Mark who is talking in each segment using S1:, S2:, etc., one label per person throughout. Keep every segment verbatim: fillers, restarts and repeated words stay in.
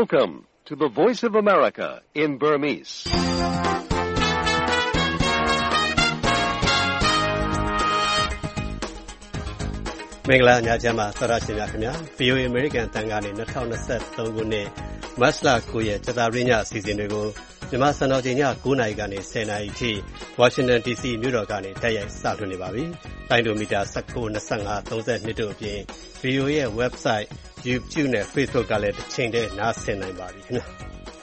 S1: Welcome to the Voice of America in Burmese.
S2: ။မင်္ဂလာညချမ်းပါသောရရှင်များခင်ဗျာ ဗွီအိုအေ American တန်ကနေ၂၀၂၃ခုနှစ်မတ်လ၉ရက်ကြာသပတေးညအစီအစဉ်တွေကိုမြန်မာစံတော်ချိန်ည၉နာရီကနေ၁၀နာရီအထိ Washington ဒီ စီ မြို့တော်ကနေတိုက်ရိုက်စတင်နေပါပြီ။တိုင်းဒိုမီတာ၁၉ ၂၅ ၃၂တို့အပြင် ဗွီအိုအေရဲ့ website, YouTube နဲ့ Facebook ကလည်းတစ်ချိန်တည်းနားဆင်နိုင်ပါပြီခင်ဗျာ။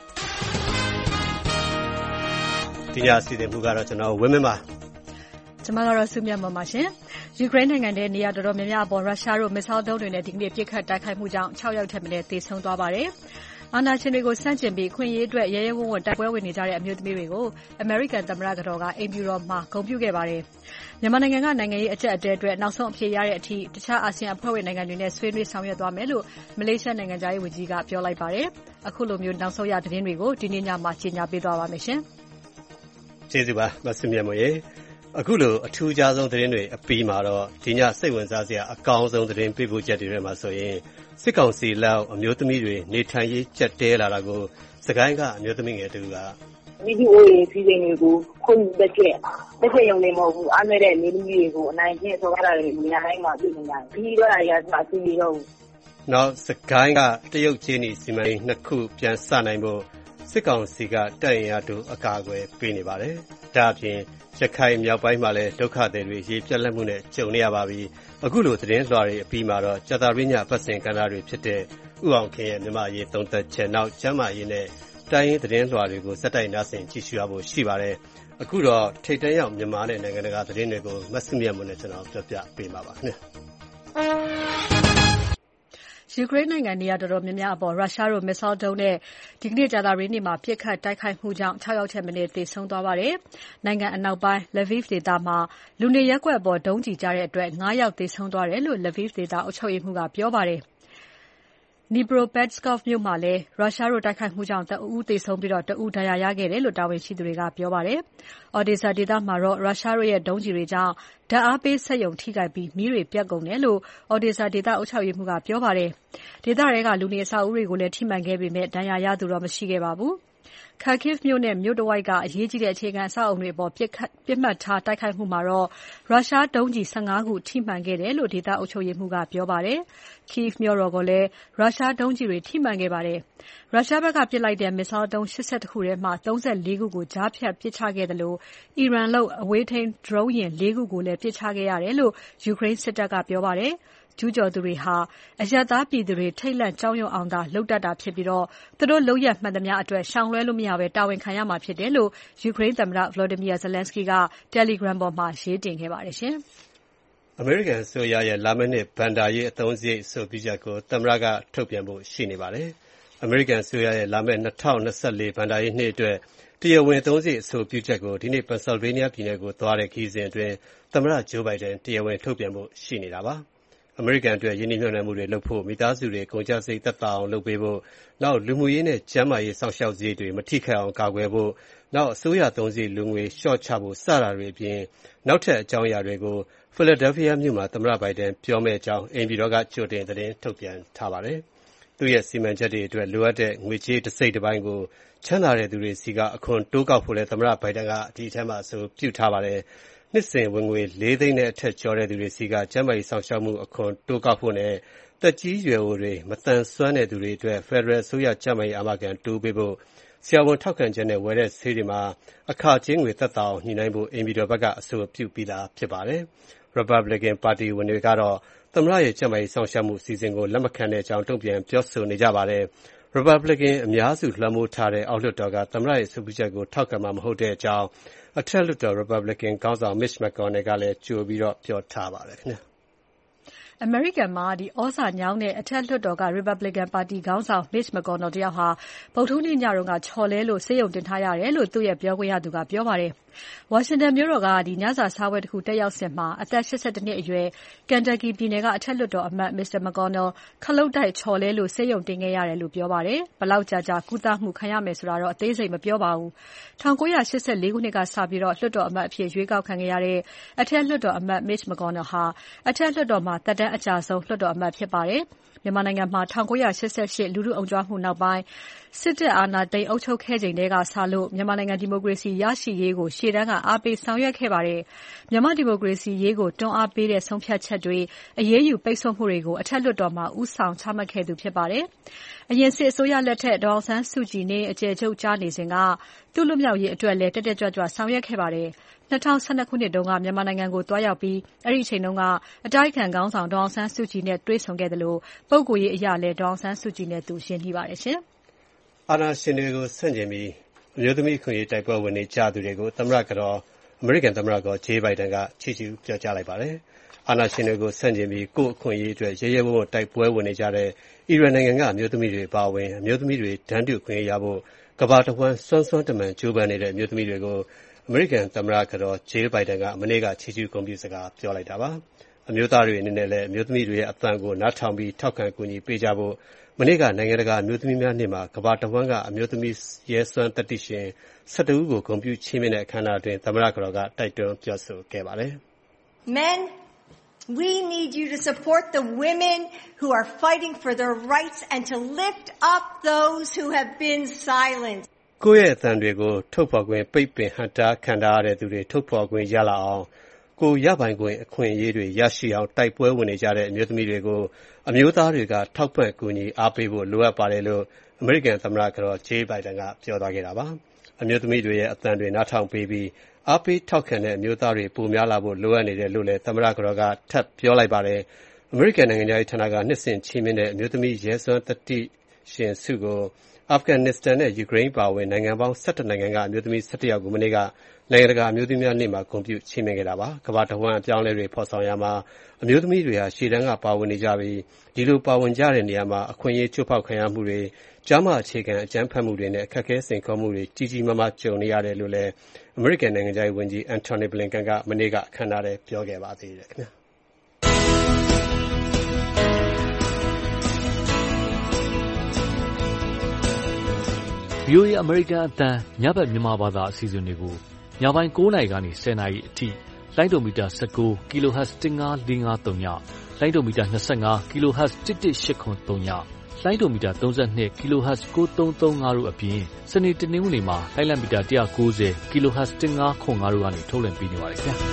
S2: ဒီညအစီအစဉ်မူကတော့ကျွန်တော်ဝင်းမင်းပါ
S3: ကျွန်မကတော့စုမြတ်မပါရှင်။ယူကရိန်းနိုင်ငံထဲနေရာတော်တော်များများအပေါ်ရုရှားတို့မစ်ဆိုင်းဒုံးတွေနဲ့ဒီကနေ့ပစ်ခတ်တိုက်ခိုက်မှုကြောင့်၆ယောက်ထက်မနည်းသေဆုံးသွားပါတယ်။အာဏာရှင်တွေကိုဆန့်ကျင်ပြီးခွင့်ရေးအတွက်ရဲရဲဝံ့ဝံ့တိုက်ပွဲဝင်နေကြတဲ့အမျိုးသမီးတွေကိုအမေရိကန်သမ္မတကတော်ကအိမ်ဖြူတော်မှာဂုဏ်ပြုခဲ့ပါတယ်။မြန်မာနိုင်ငံကနိုင်ငံရေးအကျပ်အတည်းအတွက်နောက်ဆုံးအဖြေရတဲ့အထိတခြားအာဆီယံအဖွဲ့ဝင်နိုင်ငံတွေနဲ့ဆွေးနွေးဆောင်ရွက်သွားမယ်လို့မလေးရှားနိုင်ငံသားရေးဝန်ကြီးကပြောလိုက်ပါတယ်။အခုလိုမျိုးနောက်ဆုံးရသတင်းတွေကိုဒီနေ့ညမှာကြေညာပေးသွားပါမယ်ရှင်
S2: ။ကျေးဇူးပါမဆုမြတ်မရေ။အခုလိုအထူးခြားဆုံးသတင်းတွေအပြီးမှာတော့ဒီညစိတ်ဝင်စားစရာအကောင်းဆုံးသတင်းပေးပို့ချက်တွေထဲမှာဆိုရင်စစ်ကောင်စီလက်အမျိုးသမီးတွေနေထိုင်ရေးကြက်တဲလာတာကိုစကိုင်းကအမျိုးသမီးငယ်တူက
S4: မိဒီအိုရေးစီစဉ်တွေကိုခွင့်ပြုချက်တက်ချက်ရုံနဲ့မဟုတ်ဘူးအားမဲ့တဲ့နေလူကြီးတွေကိုအနိုင်ကျင့်ဆော်ကားတာတွေနေရာတိုင်းမှာပြည်နေတာပြီးတော့အရာဆိုအစီအရော
S2: နောက်စကိုင်းကတရုတ်ချင်းစီစီမံကိန်းနှစ်ခုပြန်စနိုင်ဖို့စစ်ကောင်စီကတပ်ရင်အားတို့အကာအကွယ်ပေးနေပါတယ်။ဒါအပြင်ရခိုင်မြောက်ပိုင်းမှာလည်းဒုက္ခသည်တွေရေပြတ်လက်မှုနဲ့ကြုံနေရပါပြီ။အခုလိုသတင်းလွှာတွေအပြီးမှာတော့ကြာသပတေးညပတ်စဉ်ကဏ္ဍတွေဖြစ်တဲ့ဥအောင်ခင်ရဲ့မြန်မာရေးသုံးသက်ချက်နောက်ကျမ်းမာရေးနဲ့တိုင်းရင်းသတင်းလွှာတွေကိုစက်တိုက်နားဆင်ကြည့်ရှုရဖို့ရှိပါတယ်။အခုတော့ထိပ်တန်းရောက်မြန်မာနဲ့နိုင်ငံတကာသတင်းတွေကိုမဆုမြတ်မွန်နဲ့ကျွန်တော်ပြောပြပေးမှာပါခင်ဗျာ။
S3: ယူကရိန်းနိုင်ငံနေရာတော်တော်များများအပေါ်ရုရှားတို့မစ်ဆိုင်းဒုံးနဲ့ဒီကနေ့ကြာသပတေးနေ့မှာပစ်ခတ်တိုက်ခိုက်မှုကြောင့်၆ယောက်ထက်မနည်းသေဆုံးသွားပါတယ်။နိုင်ငံအနောက်ပိုင်း Lviv ဒေသမှာလူနေရပ်ကွက်အပေါ်ဒုံးကျည်ကျတဲ့အတွက်၅ယောက်သေဆုံးသွားတယ်လို့ Lviv ဒေသအုပ်ချုပ်ရေးမှူးကပြောပါတယ်။ Dnipropetrovsk မြို့မှာလည်းရုရှားတို့တိုက်ခိုက်မှုကြောင့်တဦးသေဆုံးပြီးတဦးဒဏ်ရာရခဲ့တယ်လို့တာဝန်ရှိသူတွေကပြောပါတယ်။ Odesa ဒေသမှာတော့ရုရှားတို့ရဲ့ဒုံးကျည်တွေကြောင့်ဓာတ်အားပေးစက်ရုံထိခိုက်ပြီးမီးတွေပြတ်ကုန်တယ်လို့ Odesa ဒေသအုပ်ချုပ်ရေးမှူးကပြောပါတယ်။ဒေသထဲကလူနေအဆောက်အဦတွေကိုလည်းထိမှန်ခဲ့ပေမဲ့ဒဏ်ရာရသူတော့မရှိခဲ့ပါဘူး။ Kharkiv မြို့နဲ့မြို့တဝိုက်ကအရေးကြီးတဲ့အခြေခံအဆောက်အဦတွေအပေါ်ပစ်ခတ်ပစ်မှတ်ထားတိုက်ခိုက်မှုမှာတော့ရုရှားဒုံးကျည်၁၅ခုထိမှန်ခဲ့တယ်လို့ဒေသအုပ်ချုပ်ရေးမှူးကပြောပါတယ်။ Kyiv မြို့တော်ကိုလည်းရုရှားဒုံးကျည်တွေထိမှန်ခဲ့ပါတယ်။ရုရှားဘက်ကပစ်လိုက်တဲ့မစ်ဆိုင်းဒုံး၈၁ခုထဲမှာ၃၄ခုကိုကြားဖြတ်ပစ်ချခဲ့တယ်လို့အီရန်လုပ်အဝေးထိန်းဒရုန်းယာဉ်၄ခုကိုလည်းပစ်ချခဲ့ရတယ်လို့ယူကရိန်းစစ်တပ်ကပြောပါတယ်။ကျူးကျော်သူတွေဟာအရပ်သားပြည်သူတွေထိတ်လန့်ကြောက်ရွံ့အောင်သာလုပ်တတ်တာဖြစ်ပြီးသူတို့လုပ်ရပ်မှန်သမျှအတွက်ရှောင်လွှဲလို့မရဘဲတာဝန်ခံရမှာဖြစ်တယ်လို့ယူကရိန်းသမ္မတ Volodymyr Zelensky က Telegram ပေါ်မှာရေးတင်ခဲ့ပါတယ်ရှင်
S2: ။အမေရိကန်အစိုးရရဲ့လာမယ့်နှစ်ဘဏ္ဍာရေးအသုံးစရိတ်အဆိုပြုချက်ကိုသမ္မတကထုတ်ပြန်ဖို့ရှိနေပါတယ်။အမေရိကန်အစိုးရရဲ့လာမယ့်၂၀၂၄ဘဏ္ဍာရေးနှစ်အတွက်တရားဝင်အသုံးစရိတ်အဆိုပြုချက်ကိုဒီနေ့ Pennsylvania ပြည်နယ်ကိုသွားတဲ့ခရီးစဉ်အတွင်းသမ္မတ Joe Biden တရားဝင်ထုတ်ပြန်ဖို့ရှိနေတာပါ။အမေရိကန်အတွက်ယင်းနှိမ့်ညွှန်မှုတွေလုပ်ဖို့မိသားစုတွေကုန်ကျစရိတ်သက်သာအောင်လုပ်ပေးဖို့နောက်လူမှုရေးနဲ့ကျန်းမာရေးစောင့်ရှောက်စရိတ်တွေမထိခိုက်အောင်ကာကွယ်ဖို့နောက်အစိုးရသုံးစရိတ်လူငွေလျှော့ချဖို့စတာတွေအပြင်နောက်ထပ်အကြောင်းအရာတွေကို Philadelphia မြို့မှာသမ္မတ Biden ပြောမယ့်အကြောင်းအိမ်ပြည်တော်ကကြိုတင်သတင်းထုတ်ပြန်ထားပါတယ်။သူ့ရဲ့စီမံချက်တွေအတွက်လိုအပ်တဲ့ငွေကြေးတစ်စိတ်တစ်ပိုင်းကိုချမ်းသာတဲ့သူတွေစီကအခွန်တိုးကောက်ဖို့လည်းသမ္မတ Biden ကဒီအထက်မှာအဆိုပြုထားပါတယ်။နှစ်စဉ်ဝင်ငွေလေးသိန်းနဲ့အထက်ကျော်တဲ့သူတွေစီကကျန်းမာရေးဆောင်ရှောက်မှုအခွန်တိုးကောက်ဖို့နဲ့သက်ကြီးရွယ်အိုတွေမသန်စွမ်းတဲ့သူတွေအတွက် Federal အစိုးရကျန်းမာရေးအာမခံတိုးပေးဖို့ဆရာဝန်ထောက်ခံချက်နဲ့ဝယ်တဲ့ဆေးတွေမှာအခကြေးငွေသက်သာအောင်ညှိနှိုင်းဖို့အိမ်ပြည်တော်ဘက်ကအဆိုပြုပြီးသားဖြစ်ပါတယ်။ Republican ပါတီဝင်တွေကတော့သမ္မတရဲ့ကျန်းမာရေးဆောင်ရှောက်မှုအစီအစဉ်ကိုလက်မခံတဲ့အကြောင်းတုံ့ပြန်ပြောဆိုနေကြပါတယ်။ Republican အများစုလွှမ်းမိုးထားတဲ့အောက်လွှတ်တော်ကသမ္မတရဲ့အဆိုပြုချက်ကိုထောက်ခံမှာမဟုတ်တဲ့အကြောင်းအထက်လွှတ်တော် Republican ခေါင်းဆောင် Mitch McConnell ကလည်းကြိုပြီးပြောထားပါတယ်ခင်ဗျာ။
S3: အမေရိကန်မှာသြဇာညောင်းတဲ့အထက်လွှတ်တော်က Republican ပါတီခေါင်းဆောင် Mitch McConnell တယောက်ဟာဗုဒ္ဓဟူးနေ့ညတုန်းကချော်လဲလို့ဆေးရုံတင်ထားရတယ်လို့သူ့ရဲ့ပြောခွင့်ရသူကပြောပါတယ်။ဝါရှင်တန်မြို့တော်ကညစာစားပွဲတခုတက်ရောက်စဉ်မှာအသက်၈၁နှစ်အရွယ် Kentucky ပြည်နယ်ကအထက်လွှတ်တော်အမတ် Mr. McConnell ခလုတ်တိုက်ချော်လဲလို့ဆေးရုံတင်ခဲ့ရတယ်လို့ပြောပါတယ်။ဘယ်လောက်ကြာကြာကုသမှုခံရမယ်ဆိုတာတော့အသေးစိတ်မပြောပါဘူး။၁၉၈၄ခုနှစ်ကစပြီးလွှတ်တော်အမတ်အဖြစ်ရွေးကောက်ခံခဲ့ရတဲ့အထက်လွှတ်တော်အမတ် Mitch McConnell ဟာအထက်လွှတ်တော်မှာသက်တမ်းအကြာဆုံးလွှတ်တော်အမတ်ဖြစ်ပါတယ်။မြန်မာနိုင်ငံမှာ၁၉၈၈လူထုအုံကြွမှုနောက်ပိုင်းစစ်တပ်အာဏာသိမ်းအုပ်ချုပ်ခဲ့ချိန်ထဲကစလို့မြန်မာနိုင်ငံဒီမိုကရေစီရရှိရေးကိုရှေ့တန်းကအားပေးဆောင်ရွက်ခဲ့ပါတယ်။မြန်မာဒီမိုကရေစီရေးကိုတွန်းအားပေးတဲ့ဆုံးဖြတ်ချက်တွေအရေးယူပိတ်ဆို့မှုတွေကိုအထက်လွှတ်တော်မှာဦးဆောင်ချမှတ်ခဲ့သူဖြစ်ပါတယ်။အရင်စစ်အစိုးရလက်ထက်ဒေါ်အောင်ဆန်းစုကြည်နဲ့အကျယ်ချုပ်ကြားနေစဉ်ကသူ့လွတ်မြောက်ရေးအတွက်လည်းတက်တက်ကြွကြွဆောင်ရွက်ခဲ့ပါတယ်။၂၀၁၂ခုနှစ်တုန်းကမြန်မာနိုင်ငံကိုတွားရောက်ပြီးအဲ့ဒီအချိန်တုန်းကအတိုက်အခံခေါင်းဆောင်ဒေါ်အောင်ဆန်းစုကြည်နဲ့တွေ့ဆုံခဲ့တယ်လို့ပုဂ္ဂိုလ်ရေးအရာလည်းဒေါ်အောင်ဆန်းစုကြည်နဲ့သူရှင်းပြပါတယ်ရှင်
S2: ။အာဏာရှင်တွေကိုဆန့်ကျင်ပြီးအမျိုးသမီးအခွင့်အရေးတိုက်ပွဲဝင်နေကြသူတွေကိုသမ္မတကတော့အမေရိကန်သမ္မတကဂျေးဘိုင်ဒန်ကချီးကျူးပြောကြားလိုက်ပါတယ်။အာဏာရှင်တွေကိုဆန့်ကျင်ပြီးကိုယ့်အခွင့်အရေးအတွက်ရဲရဲဝံ့ဝံ့တိုက်ပွဲဝင်နေကြတဲ့အီရန်နိုင်ငံကအမျိုးသမီးတွေပါဝင်အမျိုးသမီးတွေတန်းတူခွင့်ရဖို့ကမ္ဘာတစ်ဝန်းစွမ်းစွမ်းတမန်ကြိုးပမ်းနေတဲ့အမျိုးသမီးတွေကိုအမေရိကန်သမ္မတကတော့ဂျေးဘိုင်ဒန်ကမနေ့ကချီးကျူးဂုဏ်ပြုစကားပြောလိုက်တာပါ။အမျိုးသားတွေအနေနဲ့လည်းအမျိုးသမီးတွေရဲ့အသံကိုနားထောင်ပြီးထောက်ခံကူညီပေးကြဖို့မနေ့ကနိုင်ငံတကာအမျိုးသမီးများနေ့မှာကမ္ဘာတစ်ဝန်းကအမျိုးသမီးရဲစွမ်းသတ္တိရှင်၁၁ဦးကိုဂုဏ်ပြုချီးမြှင့်တဲ့အခမ်းအနားအတွင်းသမ္မတကတော်ကတိုက်တွန်းပြောဆိုခဲ့ပါတယ်
S5: ။ Men, we need you to support the women who are fighting for their rights and to lift up those who have been silenced.
S2: ကိုယ့်ရဲ့အသံတွေကိုထုတ်ဖော်ခွင့်ပိတ်ပင်ဟန့်တားခံထားရတဲ့သူတွေထုတ်ဖော်ခွင့်ရလာအောင်ကိုရပိုင်ခွင့်အခွင့်အရေးတွေရရှိအောင်တိုက်ပွဲဝင်နေကြတဲ့အမျိုးသမီးတွေကိုအမျိုးသားတွေကထောက်ပံ့ကူညီအားပေးဖို့လိုအပ်ပါတယ်လို့အမေရိကန်သမ္မတကတော့ဂျေးဘိုင်ဒန်ကပြောသွားခဲ့တာပါအမျိုးသမီးတွေရဲ့အသံတွေနားထောင်ပေးပြီးအားပေးထောက်ခံတဲ့အမျိုးသားတွေပိုများလာဖို့လိုအပ်နေတယ်လို့လည်းသမ္မတကတော့ကထပ်ပြောလိုက်ပါတယ်အမေရိကန်နိုင်ငံရေးဌာနကနှစ်စဉ်ချီးမြှင့်တဲ့အမျိုးသမီးရဲစွမ်းသတ္တိရှင်ဆုကိုအာဖဂန်နစ္စတန်နဲ့ယူကရိန်းပါဝင်နိုင်ငံပေါင်း၁၁နိုင်ငံကအမျိုးသမီး၁၁ယောက်ကိုမနေ့ကနိုင်ငံတကာအမျိုးသမီးများနေ့မှာဂုဏ်ပြုချီးမြှင့်ခဲ့တာပါကမ္ဘာတစ်ဝန်းအပြောင်းအလဲတွေဖော်ဆောင်ရမှာအမျိုးသမီးတွေဟာရှေ့တန်းကပါဝင်နေကြပြီးဒီလိုပါဝင်ကြတဲ့နေရာမှာအခွင့်အရေးချိုးဖောက်ခံရမှုတွေကြားမှအခြေခံအကြမ်းဖက်မှုတွေနဲ့အခက်အခဲစိန်ခေါ်မှုတွေကြီးကြီးမားမားကြုံနေရတယ်လို့လည်းအမေရိကန်နိုင်ငံခြားရေးဝန်ကြီးအန်တိုနီဘလင်ကန်ကမနေ့ကအခမ်းအနားထဲပြောခဲ့ပါသေးတယ်ခင်ဗျာ
S6: ဗီအိုအေအမေရိကန်အသံညဘက်မြန်မာဘာသာအစီအစဉ်တွေကိုညပိုင်း၉နာရီကနေ၁၀နာရီအထိလိုင်းဒိုမီတာ၁၉ kHz ၁၅၄၅၃ညလိုင်းဒိုမီတာ၂၅ kHz ၁၁၈၇၃ညလိုင်းဒိုမီတာ၃၂ kHz ၉၃၃၅တို့အပြင်စနေတနင်္ဂနွေမှာလိုင်းလံမီတာ၁၉၀ kHz ၁၅၇၅တို့ကနေထုတ်လွှင့်ပေးနေပါတယ်ခင်ဗျာ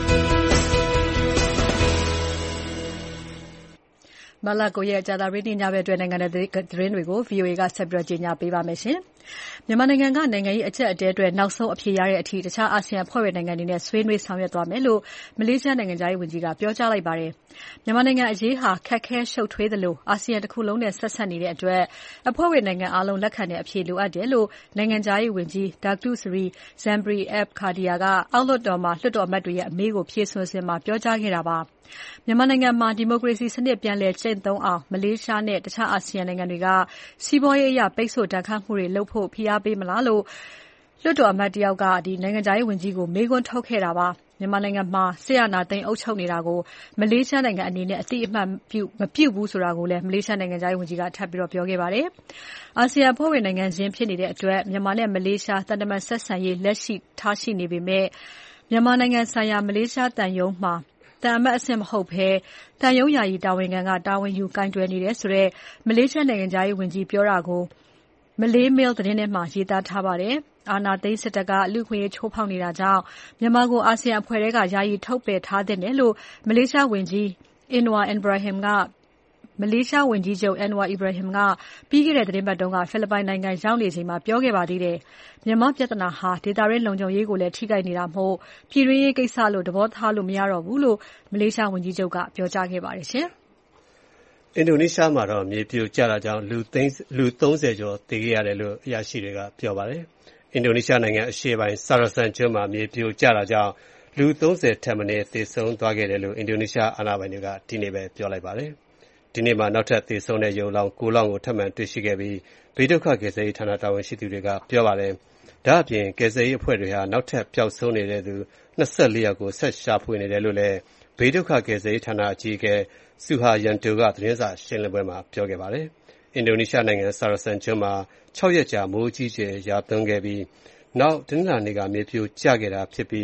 S3: မလာကိုရဲ့ကြာသပတေးနေ့ညဘက်အတွက်နိုင်ငံတဲ့သတင်းတွေကို ဗီအိုအေ ကဆက်ပြီးကြီးညာပေးပါမယ်ရှင်။မြန်မာနိုင်ငံကနိုင်ငံရေးအကျပ်အတည်းအတွက်နောက်ဆုံးအဖြေရတဲ့အထိတခြားအာဆီယံအဖွဲ့ဝင်နိုင်ငံတွေနဲ့ဆွေးနွေးဆောင်ရွက်သွားမယ်လို့မလေးရှားနိုင်ငံသားရေးဝန်ကြီးကပြောကြားလိုက်ပါတယ်။မြန်မာနိုင်ငံအရေးဟာခက်ခဲရှုပ်ထွေးသလိုအာဆီယံတစ်ခုလုံးနဲ့ဆက်ဆက်နေတဲ့အတွက်အဖွဲ့ဝင်နိုင်ငံအလုံးလက်ခံတဲ့အဖြေလိုအပ်တယ်လို့နိုင်ငံသားရေးဝန်ကြီး Datuk Seri Zambry F Khadia ကအောက်လွှတ်တော်မှာလွှတ်တော်အမတ်တွေရဲ့အမေးကိုဖြေဆိုစဉ်မှာပြောကြားခဲ့တာပါ။မြန်မာနိုင်ငံမှာဒီမိုကရေစီစနစ်ပြန်လည်ကျင့်သုံးအောင်မလေးရှားနဲ့တခြားအာဆီယံနိုင်ငံတွေကစီးပွားရေးအရပိတ်ဆို့ဒဏ်ခတ်မှုတွေလုပ်ဖို့ဖိအားပေးမလားလို့လွှတ်တော်အမတ်တယောက်ကဒီနိုင်ငံသားရေးဝန်ကြီးကိုမေးခွန်းထုတ်ခဲ့တာပါမြန်မာနိုင်ငံမှာဆရာနာသိန်းအုပ်ချုပ်နေတာကိုမလေးရှားနိုင်ငံအနေနဲ့အတိအမှတ်ပြုမပြုဘူးဆိုတာကိုလည်းမလေးရှားနိုင်ငံသားရေးဝန်ကြီးကထပ်ပြီးတော့ပြောခဲ့ပါတယ်အာဆီယံအဖွဲ့ဝင်နိုင်ငံချင်းဖြစ်နေတဲ့အတွက်မြန်မာနဲ့မလေးရှားတန်တမန်ဆက်ဆံရေးလက်ရှိထားရှိနေပေမဲ့မြန်မာနိုင်ငံဆိုင်ရာမလေးရှားတန်ယုံမှာတန်အမတ်အဆင့်မဟုတ်ဘဲတန်ယုံယာယီတာဝန်ခံကတာဝန်ယူကင်တွယ်နေတယ်ဆိုတော့မလေးရှားနိုင်ငံသားရေးဝန်ကြီးပြောတာကိုမလေးမေးလ်သတင်းထဲမှာရေးသားထားပါတယ်။အာဏာသိမ်းစစ်တပ်ကလူခွင့်ရေးချိုးဖောက်နေတာကြောင့်မြန်မာကိုအာဆီယံအဖွဲ့ထဲကယာယီထုတ်ပယ်ထားတဲ့တယ်လို့မလေးရှားဝန်ကြီး Anwar Ibrahim ကမလေးရှားဝန်ကြီးချုပ် Anwar Ibrahim ကပြီးခဲ့တဲ့သတင်းပတ်တုန်းကဖိလစ်ပိုင်နိုင်ငံရောက်နေချိန်မှာပြောခဲ့ပါသေးတယ်။မြန်မာပြဿနာဟာဒေသရင်းလုံခြုံရေးကိုလည်းထိခိုက်နေတာမို့ပြည်တွင်းရေးကိစ္စလို့သဘောထားလို့မရတော့ဘူးလို့မလေးရှားဝန်ကြီးချုပ်ကပြောကြားခဲ့ပါတယ်ရှင်
S2: ။အင်ဒိုနီးရှားမှာတော့မြေပြိုကျတာကြောင့်လူသိန်းလူသုံးဆယ်ကျော်သေခဲ့ရတယ်လို့အရာရှိတွေကပြောပါတယ်။အင်ဒိုနီးရှားနိုင်ငံအရှေ့ပိုင်းဆာရာဆန်ကျွန်းမှာမြေပြိုကျတာကြောင့်လူသုံးဆယ်ထက်မနည်းသေဆုံးသွားခဲ့တယ်လို့အင်ဒိုနီးရှားအာဏာပိုင်တွေကဒီနေ့ပဲပြောလိုက်ပါတယ်။ဒီနေ့မှာနောက်ထပ်သေဆုံးတဲ့ရုံလောင်းကိုလောင်းကိုထပ်မံတွေ့ရှိခဲ့ပြီးဘေးဒုက္ခကယ်ဆယ်ရေးဌာနတာဝန်ရှိသူတွေကပြောပါတယ်။ဒါ့အပြင်ကယ်ဆယ်ရေးအဖွဲ့တွေဟာနောက်ထပ်ပျောက်ဆုံးနေတဲ့သူ၂၄ယောက်ကိုဆက်ရှာဖွေနေတယ်လို့လည်းဘေးဒုက္ခကယ်ဆယ်ရေးဌာနအကြီးအကဲဆူဟာယန်တိုကသတင်းစာရှင်းလင်းပွဲမှာပြောခဲ့ပါတယ်။အင်ဒိုနီးရှားနိုင်ငံဆာရာဆန်ကျွန်းမှာ၆ရက်ကြာမိုးကြီးကျယ်ရွာသွန်းခဲ့ပြီးနောက်တနင်္လာနေ့ကမြေပြိုကျခဲ့တာဖြစ်ပြီး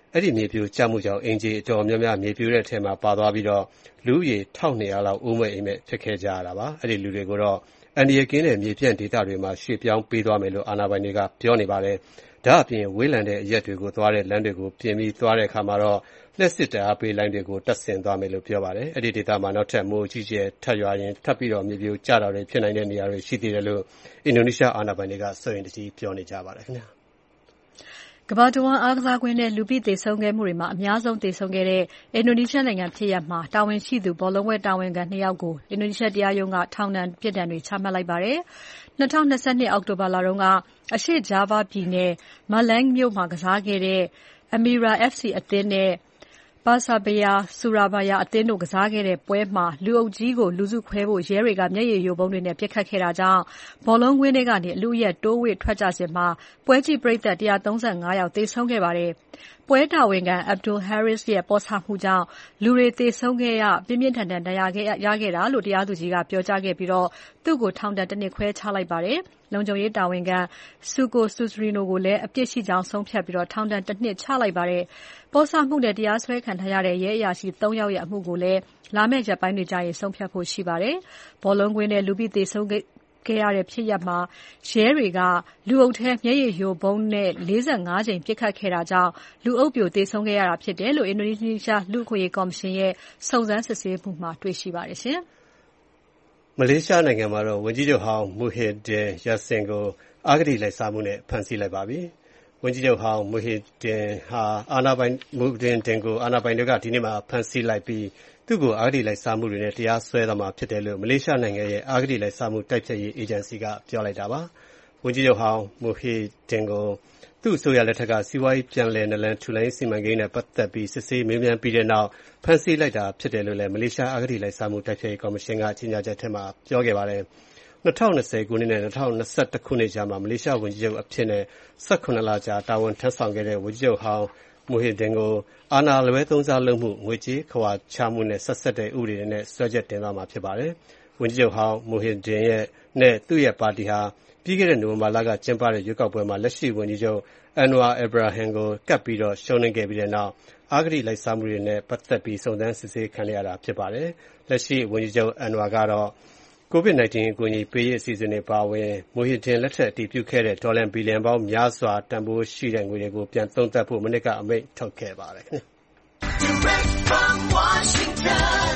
S2: အဲ့ဒီမြေပြိုကျမှုကြောင့်အင်ဂျီအတော်များများမြေပြိုတဲ့အထဲမှာပါသွားပြီးတော့လူဦးရေတစ်ထောင်နှစ်ရာလောက်အိုးမဲ့အိမ်မဲ့ဖြစ်ခဲ့ကြရတာပါ။အဲ့ဒီလူတွေကိုတော့အန်ဒီရကင်းတဲ့မြေပြန့်ဒေသတွေမှာရွှေ့ပြောင်းပေးသွားမယ်လို့အာဏာပိုင်တွေကပြောနေပါတယ်။ဒါအပြင်ဝေးလံတဲ့အရက်တွေကိုသွားတဲ့လမ်းတွေကိုပြင်ပြီးသွားတဲ့အခါမှာတော့လက်စစ်တအားပေးလိုင်းတွေကိုတက်ဆင်သွားမယ်လို့ပြောပါတယ်။အဲ့ဒီဒေသမှာနောက်ထပ်မိုးကြီးကျယ်ထပ်ရွာရင်ထပ်ပြီးတော့မြေပြိုကျတာတွေဖြစ်နိုင်တဲ့နေရာတွေရှိသေးတယ်လို့အင်ဒိုနီးရှားအာဏာပိုင်တွေကစိုးရိမ်တကြီးပြောနေကြပါတယ်ခင်ဗျာ။
S3: ကမ္ဘာတဝန်းအားကစားကွင်းနဲ့လူပိသေဆုံးခဲ့မှုတွေမှာအများဆုံးသေဆုံးခဲ့တဲ့အင်ဒိုနီးရှားနိုင်ငံဖြစ်ရပ်မှာတာဝန်ရှိသူဘောလုံးပွဲတာဝန်ခံနှစ်ယောက်ကိုအင်ဒိုနီးရှားတရားရုံးကထောင်ဒဏ်ပြစ်ဒဏ်တွေချမှတ်လိုက်ပါတယ်။၂၀၂၂အောက်တိုဘာလတုန်းကအရှေ့ဂျာဗားပြည်နယ်မာလန်းမြို့မှာကစားခဲ့တဲ့ Amira အက်ဖ်စီ အသင်းနဲ့Persebaya Surabaya အသင်းတို့ကစားခဲ့တဲ့ပွဲမှာလူအုပ်ကြီးကိုလူစုခွဲဖို့ရဲတွေကမျက်ရည်ယိုဗုံးတွေနဲ့ပစ်ခတ်ခဲ့တာကြောင့်ဘောလုံးကွင်းထဲကနေအလူအယက်တိုးဝှေ့ထွက်ကြစဉ်မှာပွဲကြည့်ပရိသတ်one hundred thirty-fiveယောက်သေဆုံးခဲ့ပါတယ်။ပွဲတာဝန်ခံ Abdul Haris ရဲ့ပေါ်ဆမှုကြောင့်လူတွေသေဆုံးခဲ့ရပြင်းပြင်းထန်ထန်ဒဏ်ရာရခဲ့တာလို့တရားသူကြီးကပြောကြားခဲ့ပြီးတော့သူ့ကိုထောင်ဒဏ်တစ်နှစ်ခွဲချလိုက်ပါတယ်။လုံခြုံရေးတာဝန်ခံ Suko Susrino ကိုလည်းအပြစ်ရှိကြောင်းဆုံးဖြတ်ပြီးတော့ထောင်ဒဏ်တစ်နှစ်ချလိုက်ပါတယ်။ပေါ်ဆမှုနဲ့တရားစွဲခံထားရတဲ့ရဲအရာရှိthreeယောက်ရဲ့အမှုကိုလည်းလာမယ့်ရက်ပိုင်းတွေကြာရင်ဆုံးဖြတ်ဖို့ရှိပါတယ်။ဘောလုံးကွင်းနဲ့လူပိသေဆုံးခဲ့ရတဲ့ဖြစ်ရပ်မှာရဲတွေကလူအုပ်ထဲမျက်ရည်ယိုဗုံးနဲ့forty-fiveကြိမ်ပစ်ခတ်ခဲ့တာကြောင့်လူအုပ်ပြိုသေဆုံးခဲ့ရတာဖြစ်တယ်လို့အင်ဒိုနီးရှားလူ့အခွင့်အရေးကော်မရှင်ရဲ့စုံစမ်းစစ်ဆေးမှုမှာတွေ့ရှိပါတယ်ရှင်
S2: ။မလေးရှားနိုင်ငံမှာတော့ဝန်ကြီးချုပ်ဟောင်းမူဟစ်ဒင် ယာဆင်ကိုအဂတိလိုက်စားမှုနဲ့ဖမ်းဆီးလိုက်ပါပြီ။ဝန်ကြီးချုပ်ဟောင်းမူဟစ်ဒင်ဟာအာဏာပိုင်မူဟစ်ဒင်တင်ကိုအာဏာပိုင်တွေကဒီနေ့မှဖမ်းဆီးလိုက်ပြီးသူ့ကိုအဂတိလိုက်စားမှုတွေနဲ့တရားစွဲသွားမှာဖြစ်တယ်လို့မလေးရှားနိုင်ငံရဲ့အဂတိလိုက်စားမှုတိုက်ဖျက်ရေးအေဂျင်စီကပြောလိုက်တာပါ။ဝန်ကြီးချုပ်ဟောင်းမူဟစ်ဒင်ကိုသူ့အစိုးရလက်ထက်ကစီးပွားရေးပြန်လည်နလန်ထူလိုင်းစီမံကိန်းနဲ့ပတ်သက်ပြီးစစ်ဆေးမေးမြန်းပြီးတဲ့နောက်ဖမ်းဆီးလိုက်တာဖြစ်တယ်လို့လည်းမလေးရှားအဂတိလိုက်စားမှုတိုက်ဖျက်ရေးကော်မရှင်ကကြေညာချက်ထဲမှာပြောခဲ့ပါတယ်။၂၀၂၀ခုနှစ်နဲ့၂၀၂၁ခုနှစ်ကြားမှာမလေးရှားဝန်ကြီးချုပ်အဖြစ်နဲ့sevenလကြာတာဝန်ထမ်းဆောင်ခဲ့တဲ့ဝန်ကြီးချုပ်ဟောင်းမူဟစ်ဒင်ကိုအာဏာလွဲသုံးစားလုပ်မှုငွေကြေးခဝါချမှုနဲ့ဆက်စပ်တဲ့ဥပဒေတွေနဲ့စွဲချက်တင်သွားမှာဖြစ်ပါတယ်။ဝန်ကြီးချုပ်ဟောင်းမူဟစ်ဒင်ရဲ့နဲ့သူ့ရဲ့ပါတီဟာပြီးခဲ့တဲ့နိုဝင်ဘာလကကျင်းပတဲ့ရွေးကောက်ပွဲမှာလက်ရှိဝန်ကြီးချုပ်အန်နဝါအဗရာဟင်ကိုကပ်ပြီးတော့ရှုံးနိမ့်ခဲ့ပြီးတဲ့နောက်အဂတိလိုက်စားမှုတွေနဲ့ပတ်သက်ပြီးစုံစမ်းစစ်ဆေးခံရတာဖြစ်ပါတယ်။လက်ရှိဝန်ကြီးချုပ်အန်နဝါကတော့ကိုဗစ်nineteen အကူအညီပေးရေးအစီအစဉ်တွေပါဝင်မူဟစ်ဒင်လက်ထက်အတည်ပြုခဲ့တဲ့ဒေါ်လာဘီလီယံပေါင်းများစွာတန်ဖိုးရှိတဲ့ငွေတွေကိုပြန်သုံးသပ်ဖို့မနစ်ကအမိန့်ထုတ်ခဲ့ပါတယ်ခင်ဗျ။ Direct from Washington,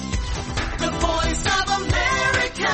S2: the voice of America,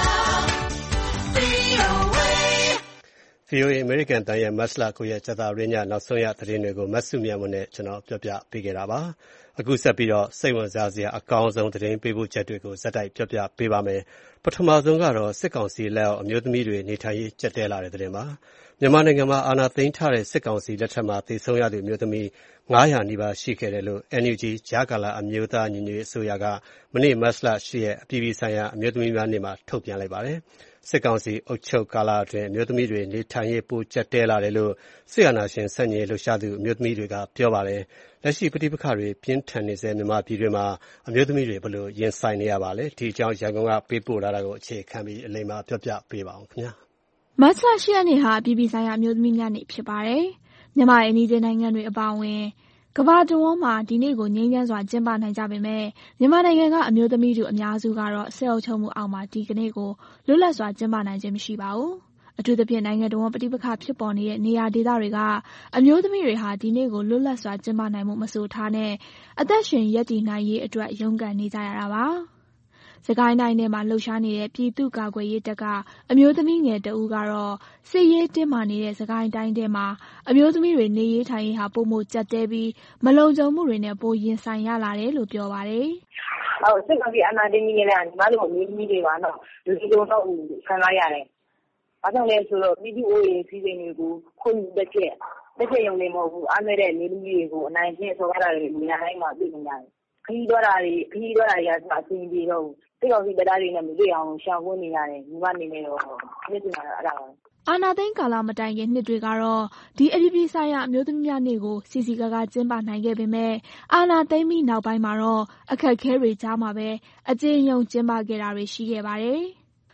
S2: V O A ဗွီအိုအေအမေရိကန်တန်ရဲ့မတ်လnineရက်ကြာသပတေးညနောက်ဆုံးရသတင်းတွေကိုမတ်စုမြတ်မွန်နဲ့ကျွန်တော်ပြောပြပေးခဲ့တာပါ။အခုဆက်ပြီးတော့စိတ်ဝင်စားစရာအကောင်းဆုံးသတင်းပေးပို့ချက်တွေကိုဇက်တိုက်ပြောပြပေးပါမယ်။ပထမဆုံးကတော့စစ်ကောင်စီလက်အောက်အမျိုးသမီးတွေနေထိုင်ရေးကြက်တဲလာတဲ့သတင်းပါ။မြန်မာနိုင်ငံမှာအာဏာသိမ်းထားတဲ့စစ်ကောင်စီလက်ထက်မှာသေဆုံးရသူအမျိုးသမီးnine hundredနီးပါးရှိခဲ့တယ်လို့ N U G ကြားကာလအမျိုးသားညီညွတ်ရေးအစိုးရကမနေ့မတ်လeightရက်အပြည်ပြည်ဆိုင်ရာအမျိုးသမီးများနေ့မှာထုတ်ပြန်လိုက်ပါတယ်။စစ်ကောင်စီအုပ်ချုပ်ကာလအတွင်းအမျိုးသမီးတွေနေထိုင်ရေးပိုကျပ်တဲလာတယ်လို့စစ်အာဏာရှင်ဆန့်ကျင်လှုပ်ရှားသူအမျိုးသမီးတွေကပြောပါတယ်။လက်ရှိပဋိပက္ခတွေပြင်းထန်နေစေမြန်မာပြည်တွင်းမှာအမျိုးသမီးတွေဘယ်လိုရင်ဆိုင်နေရပါလဲ။ဒီအကြောင်းရန်ကုန်ကပေးပို့လာတာကိုအခြေခံပြီးအလိမ္မာပြောပြပေးပါအောင်ခင်ဗျာ
S7: ။မတ်လeightရက်နေ့ဟာအပြည်ပြည်ဆိုင်ရာအမျိုးသမီးများနေ့ဖြစ်ပါတယ်။မြန်မာရဲ့အိမ်နီးချင်းနိုင်ငံတွေအပါအဝင်ကမ္ဘာတဝန်းမှာဒီနေ့ကိုငြိမ်းချမ်းစွာကျင်းပနိုင်ကြပေမဲ့မြန်မာနိုင်ငံကအမျိုးသမီးတွေအများစုကတော့စစ်အုပ်ချုပ်မှုအောက်မှာဒီကနေ့ကိုလွတ်လပ်စွာကျင်းပနိုင်ခြင်းမရှိပါဘူး။အထူးသဖြင့်နိုင်ငံတော်ပဋိပက္ခဖြစ်ပေါ်နေတဲ့နေရာဒေသတွေကအမျိုးသမီးတွေဟာဒီနေ့ကိုလွတ်လပ်စွာကျင်းပနိုင်မှုမဆိုထားနဲ့အသက်ရှင်ရပ်တည်နိုင်ရေးအတွက်ရုန်းကန်နေကြရတာပါ။စကိုင်းတိုင်းထဲမှာလှုပ်ရှားနေတဲ့ပြည်သူ့ကာကွယ်ရေးတပ်ကအမျိုးသမီးငယ်တဦးကတော့စစ်ရေးတင်းမာနေတဲ့စကိုင်းတိုင်းထဲမှာအမျိုးသမီးတွေနေရေးထိုင်ရေးဟာပုံမကျပ်တဲပြီးမလုံခြုံမှုတွေနဲ့ပိုရင်ဆိုင်ရလာတယ်လို့ပြောပါတယ်
S4: ။ဟုတ်စစ်ကောင်စီအနာတင်းကြီးနဲ့ညီမတို့အမျိုးသမီးတွေပါတော့လူကြီးတို့တော့ခံလာရတယ်။ဘာကြောင့်လဲဆိုတော့ပြည်သူ့အိုးရေးစီစဉ်တွေကိုခွင့်ပြုတဲ့ချက်တစ်ချက်ရုံနဲ့မဟုတ်ဘူးအားမဲ့တဲ့မျိုးသမီးတွေကိုအနိုင်ကျင့်ဆော်ကားတာတွေနေရာတိုင်းမှာတွေ့နေရတယ်။ခရီးသွားတာတွေခရီးသွားတာတွေကဆိုအဆင်ပြေတော့စစ်ကောင်စီတရားတွေနဲ့မတွေ့အောင်ရှောင်ကွင်းနေရတယ်ညီမအနေနဲ့တော့မျက်စိမှာအဲ့ဒါပါ
S7: အာနာသိန်းကာလမတိုင်ခင်နှစ်တွေကတော့ဒီအပြည်ပြည်ဆိုင်ရာအမျိုးသမီးများနေ့ကိုစီစီကားကားကျင်းပနိုင်ခဲ့ပေမဲ့အာနာသိန်းပြီးနောက်ပိုင်းမှာတော့အခက်အခဲတွေကြားမှာပဲအကျဉ်းယုံကျင်းပခဲ့တာတွေရှိခဲ့ပါတယ်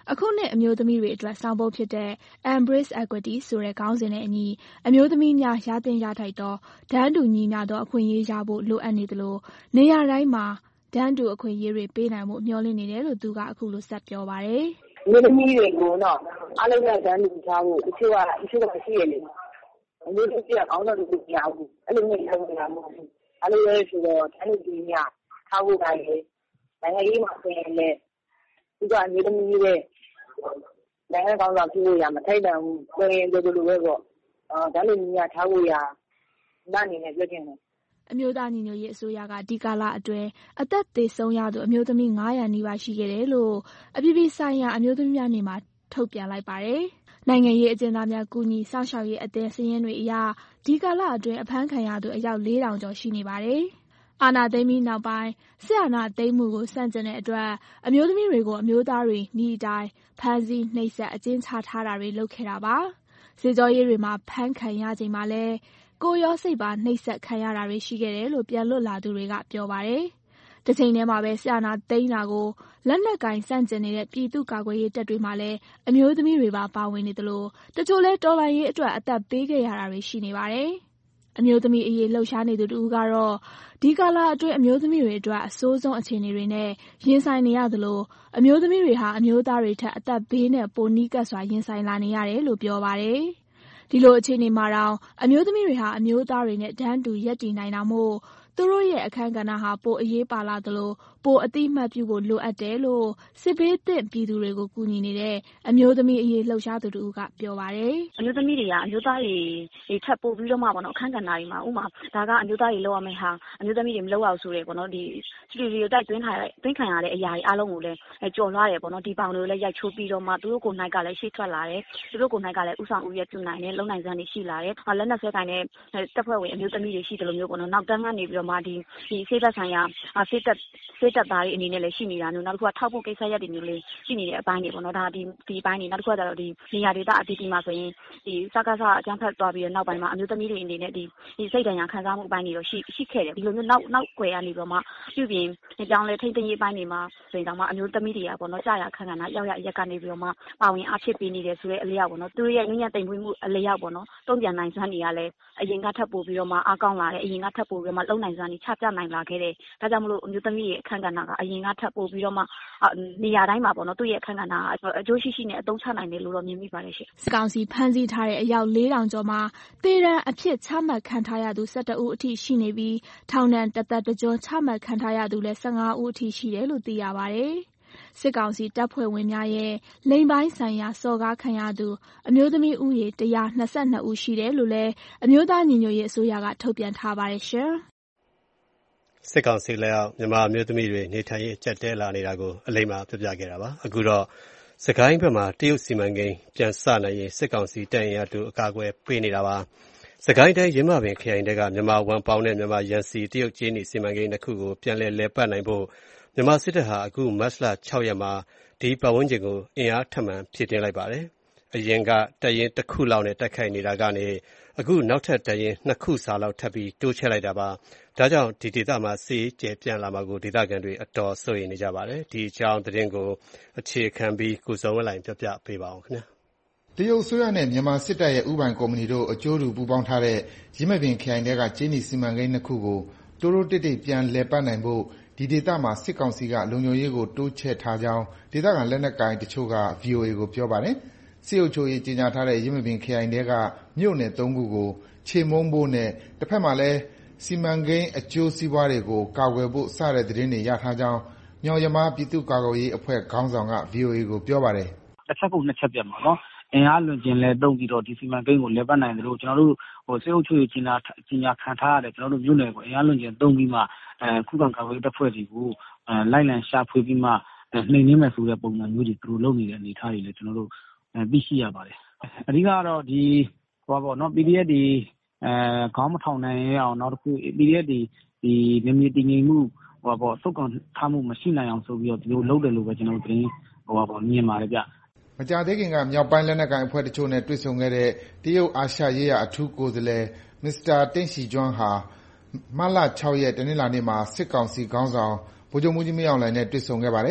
S7: အခုနှစ်အမျိုးသမီးတွေအတွက်ဆောင်ပုဒ်ဖြစ်တဲ့ Embrace Equity ဆိုတဲ့ခေါင်းစဉ်နဲ့အညီအမျိုးသမီးများရသင့်ရထိုက်သောတန်းတူညီမျှသောအခွင့်အရေးရဖို့လိုအပ်နေသလိုနေရာတိုင်းမှာတန်းတူအခွင့်အရေးတွေပေးနိုင်ဖို့မျှော်လင့်နေတယ်လို့သူကအခုလိုဆက်ပြောပါတယ်
S4: ။အမျိုးသမီးတွေကိုတော့အားလုံးနဲ့တန်းတူထားဖို့တချို့ကတချို့ကရှိရလေ။အမျိုးသမီးကကောင်းတော့လို့မရဘူး။အဲ့လိုမျိုးလုပ်နေတာမဟုတ်ဘူး။အဲ့လိုပဲဆိုတော့တန်းတူညီမျှထားဖို့ကလည်းနိုင်ငံရေးမှာဆိုရင်လည်းသူကအမျိုးသမီးရဲ့နိုင်ငံကောင်းဆောင်ဖြစ်လို့ရမထိုက်တန်ဘူး။ကိုယ်ရင်တို့လိုပဲပေါ့။အာတန်းတူညီမျှထားဖို့ရနာအနေနဲ့ပြောချင်တယ်
S7: အမျိုးသားညီညွတ်ရေးအစိုးရကဒီကာလအတွင်းအသက်သေဆုံးရသူအမျိုးသမီးငါးရာနီးပါးရှိခဲ့တယ်လို့အပြည်ပြည်ဆိုင်ရာအမျိုးသမီးများနေ့မှာထုတ်ပြန်လိုက်ပါတယ်။နိုင်ငံရေးအကျဉ်းသားများကူညီစောင့်ရှောက်ရေးအသင်းစာရင်းတွေအရဒီကာလအတွင်းအဖမ်းခံရသူအယောက်လေးထောင်ကျော်ရှိနေပါတယ်။အာဏာသိမ်းပြီးနောက်ပိုင်းစစ်အာဏာသိမ်းမှုကိုဆန့်ကျင်တဲ့အတွက်အမျိုးသမီးတွေကိုအမျိုးသားတွေဤအတိုင်းဖမ်းဆီးနှိပ်စက်အကျဉ်းချထားတာတွေလုပ်ခဲ့တာပါ။စစ်ကြောရေးတွေမှာဖမ်းခံရချိန်မှာလဲကိုရောစိတ်ပါနှိပ်စက်ခံရတာတွေရှိခဲ့တယ်လို့ပြန်လွတ်လာသူတွေကပြောပါတယ်။တစ်ချိန်တည်းမှာပဲစစ်အာဏာသိမ်းတာကိုလက်နက်ကင်ဆန့်ကျင်နေတဲ့ပြည်သူ့ကာကွယ်ရေးတပ်တွေမှာလည်းအမျိုးသမီးတွေပါပါဝင်နေသလိုတချို့လဲတော်လှန်ရေးအတွက်အသက်ပေးခဲ့ရတာတွေရှိနေပါတယ်။အမျိုးသမီးအရေးလှုပ်ရှားနေသူတူကတော့ဒီကာလအတွင်းအမျိုးသမီးတွေအတွက်အဆိုးဆုံးအခြေအနေတွေနဲ့ရင်ဆိုင်နေရသလိုအမျိုးသမီးတွေဟာအမျိုးသားတွေထက်အသက်ဘေးနဲ့ပိုနီးကပ်စွာရင်ဆိုင်လာနေရတယ်လို့ပြောပါတယ်။ဒီလိုအခြေအနေမှာတောင်အမျိုးသမီးတွေဟာအမျိုးသားတွေနဲ့တန်းတူရပ်တည်နိုင်တာမို့သူတို့ရဲ့အခန်းကဏ္ဍဟာပိုအရေးပါလာသလိုပိုအတိအမှတ်ပြုဖို့လိုအပ်တယ်လို့စစ်ဘေးသင့်ပြည်သူတွေကိုကူညီနေတဲ့အမျိုးသမီးအရေးလှုပ်ရှားသူတို့ကပြောပါတယ်
S8: ။အမျိုးသမီးတွေကအမျိုးသားတွေထပ်ပို့ပြီးတော့မှပေါ့နော်အခန်းကဏ္ဍတွေမှာဥမာဒါကအမျိုးသားတွေလောက်ရမယ့်ဟာအမျိုးသမီးတွေမလောက်အောင်ဆိုရဲပေါ့နော်ဒီစတူဒီယိုတိုက်တွင်းထားတွင်းခံရတဲ့အရာတွေအားလုံးကိုလည်းကြော်လွှားတယ်ပေါ့နော်ဒီပေါင်တွေကိုလည်းရိုက်ချိုးပြီးတော့မှသူတို့ကိုယ်၌ကလည်းရှေ့ထွက်လာတယ်သူတို့ကိုယ်၌ကလည်းဥဆောင်ဥရပြုနိုင်တယ်လုံနိုင်စွမ်းတွေရှိလာတယ်လက်နက်ဆွဲကိုင်တဲ့တပ်ဖွဲ့ဝင်အမျိုးသမီးတွေရှိတယ်လို့မျိုးပေါ့နော်နောက်တန်းကနေပြီးတော့မှဒီဒီစေတပ်ဆိုင်ရာစေတပ်စေတပ်သားတွေအနေနဲ့လည်းရှိနေတာမျိုးနောက်တစ်ခုကထောက်ပို့ကိစ္စရပ်တွေမျိုးလေးရှိနေတဲ့အပိုင်းတွေပေါ့နော်ဒါဒီဒီပိုင်းတွေနောက်တစ်ခုကတော့ဒီနေရာဒေသအသီးသီးမှာဆိုရင်ဒီစကားစားအကြမ်းဖက်သွားပြီးတော့နောက်ပိုင်းမှာအမျိုးသမီးတွေအနေနဲ့ဒီဒီစိတ်ဒဏ်ရာခံစားမှုအပိုင်းတွေတော့ရှိရှိခဲ့တယ်ဒီလိုမျိုးနောက်နောက်ွယ်ရနေပြီးတော့မှပြုပြင်ကြောင်းလဲထိမ့်သိမ်းရေးအပိုင်းတွေမှာဆိုရင်တော့မှအမျိုးသမီးတွေကပေါ့နော်ကြာရခံခံတာရောက်ရရက်ကနေပြီးတော့မှပါဝင်အားဖြစ်ပေးနေတယ်ဆိုတဲ့အလျောက်ပေါ့နော်သူရဲ့ငြင်းညက်တိမ်ပွေးမှုအလျောက်ပေါ့နော်တုံ့ပြန်နိုင်စွမ်းတွေကလည်းအရင်ကထပ်ပို့ပြီးတော့မှအားကောင်းလာတယ်အရင်ကထပ်ပို့ပြီးတော့မှလုံနိုင်စွမ်းတွေချပြနိုင်လာခဲ့တယ်ဒါကြောင့်မလို့အမျိုးသမီးရဲ့အခန်းကဏ္ဍကအရင်ကထပ်ပို့ပြီးတော့မှနေရာတိုင်းမှာပေါ့နော်သူ့ရဲ့အခန်းကဏ္ဍကအကျိုးရှိရှိနဲ့အသုံးချနိုင်တယ်လို့တော့မြင်မိပါတယ်ရှင်
S7: စစ်ကောင်စီဖမ်းဆီးထားတဲ့အယောက်လေးထောင်ကျော်မှာတေရန်အဖြစ်ချမှတ်ခံထားရသူ၁၁ဦးအထိရှိနေပြီးထောင်ဒဏ်တစ်သက်တစ်ကျွန်းချမှတ်ခံထားရသူလည်း၁၅ဦးအထိရှိတယ်လို့သိရပါတယ်စစ်ကောင်စီတပ်ဖွဲ့ဝင်များရဲ့လိင်ပိုင်းဆိုင်ရာစော်ကားခံရသူအမျိုးသမီးဦးရေ၁၂၂ဦးရှိတယ်လို့လည်းအမျိုးသားညီညွတ်ရေးအစိုးရကထုတ်ပြန်ထားပါတယ်ရှင်
S2: စစ်ကောင်စီလက်အောက်မြန်မာအမျိုးသမီးတွေနေထိုင်ရေးကြက်တဲလာနေတာကိုအလိမ့်မှာပြပြခဲ့တာပါအခုတော့စကိုင်းဘက်မှာတရုတ်စီမံကိန်းပြန်စနိုင်ရင်စစ်ကောင်စီတပ်ရင်အတူအကာအကွယ်ပေးနေတာပါစကိုင်းတိုင်းရင်းမာပင်ခရိုင်တွေကမြန်မာဝန်ပေါင်းနဲ့မြန်မာရန်စီတရုတ်ကျေးနီစီမံကိန်းတစ်ခုကိုပြန်လည်လည်ပတ်နိုင်ဖို့မြန်မာစစ်တပ်ဟာအခုမတ်လ၆ရက်မှာဒီပတ်ဝန်းကျင်ကိုအင်အားထပ်မံဖြည့်တင်းလိုက်ပါတယ်အရင်ကတပ်ရင်းတစ်ခုလောက်နဲ့တိုက်ခိုက်နေတာကနေအခုနောက်ထပ်တပ်ရင်းနှစ်ခုစာလောက်ထပ်ပြီးတိုးချဲ့လိုက်တာပါဒါကြောင့်ဒီဒေသမှာစီးကျယ်ပြန့်လာမှာကိုဒေသခံတွေအတော်စိုးရိမ်နေကြပါတယ်ဒီအကြောင်းသတင်းကိုအခြေခံပြီးကိုစုံဝင်းလိုင်ပြပြပေးပါအောင်ခင်ဗျာ
S9: တရုတ်အစိုးရနဲ့မြန်မာစစ်တပ်ရဲ့ဥပိုင်ကုမ္ပဏီတို့အကျိုးတူပူးပေါင်းထားတဲ့ရင်းမပင်ခရိုင်တွေကကျေးနီစီမံကိန်းနှစ်ခုကိုတိုးတိုးတိတ်တိတ်ပြန်လည်ပတ်နိုင်ဖို့ဒီဒေသမှာစစ်ကောင်စီကလုံခြုံရေးကိုတိုးချဲ့ထားကြောင်းဒေသခံလက်နက်ကိုင်တချို့က ဗွီအိုအေ ကိုပြောပါတယ်စစ်အုပ်ချုပ်ရေးကြေညာထားတဲ့ရင်းမပင်ခရိုင်တွေကမြို့နယ်သုံးခုကိုချေမှုန်းဖို့နဲ့တစ်ဖက်မှာလည်းစီမံကိန်းအကျိုးစီးပွားတွေကိုကာကွယ်ဖို့စတဲ့သတင်းတွေရထားကြောင်းမြောင်ရမားပြည်သူ့ကာကွယ်ရေးအဖွဲ့ခေါင်းဆောင်က ဗွီအိုအေ ကိုပြောပါတယ်
S10: တစ်ချက်ကုန်နှစ်ချက်ပြတ်မှာနော်အင်အားလွန်ကျင်လဲတုံးပြီးတော့ဒီစီမံကိန်းကိုလဲပတ်နိုင်တယ်လို့ကျွန်တော်တို့ဟိုစစ်အုပ်ချုပ်ရေးကြီးနာကြီးညာခံထားရတယ်ကျွန်တော်တို့မြို့နယ်ကိုအင်အားလွန်ကျင်တုံးပြီးမှအဲခုခံကာကွယ်ရေးတပ်ဖွဲ့တွေကိုအဲလိုက်လံရှာဖွေပြီးမှနှိမ်နင်းမယ်ဆိုတဲ့ပုံစံမျိုးတွေသူတို့လုပ်နေတဲ့အနေအထားတွေလည်းကျွန်တော်တို့သိရှိရပါတယ်အဓိကတော့ဒီဟောပေါ့နော် ပီ ဒီ အက်ဖ် ဒီအဲခေါင်းမထောင်နိုင်ရအောင်နောက်တစ်ခု ပီ ဒီ အက်ဖ် ဒီဒီနေမြေတည်ငြိမ်မှုဟောပေါ့သုတ်ကောင်ထားမှုမရှိနိုင်အောင်ဆိုပြီးတော့ဒီလိုလုပ်တယ်လို့ပဲကျွန်တော်တို့သတင်းဟောပေါ့မြင်ပါတယ်ဗျ
S9: မကြာသေးခင်ကမြောက်ပိုင်းလက်နက်ကိုင်အဖွဲ့တချို့နဲ့တွေ့ဆုံခဲ့တဲ့တရုတ်အာရှရေးရာအထူးကိုယ်စားလှယ်မစ္စတာတိန့်ရှီကျွန်းဟာမတ်လ၆ရက်တနင်္လာနေ့မှာစစ်ကောင်စီခေါင်းဆောင်ဗိုလ်ချုပ်မှူးကြီးမင်းအောင်လှိုင်နဲ့တွေ့ဆုံခဲ့ပါတယ်။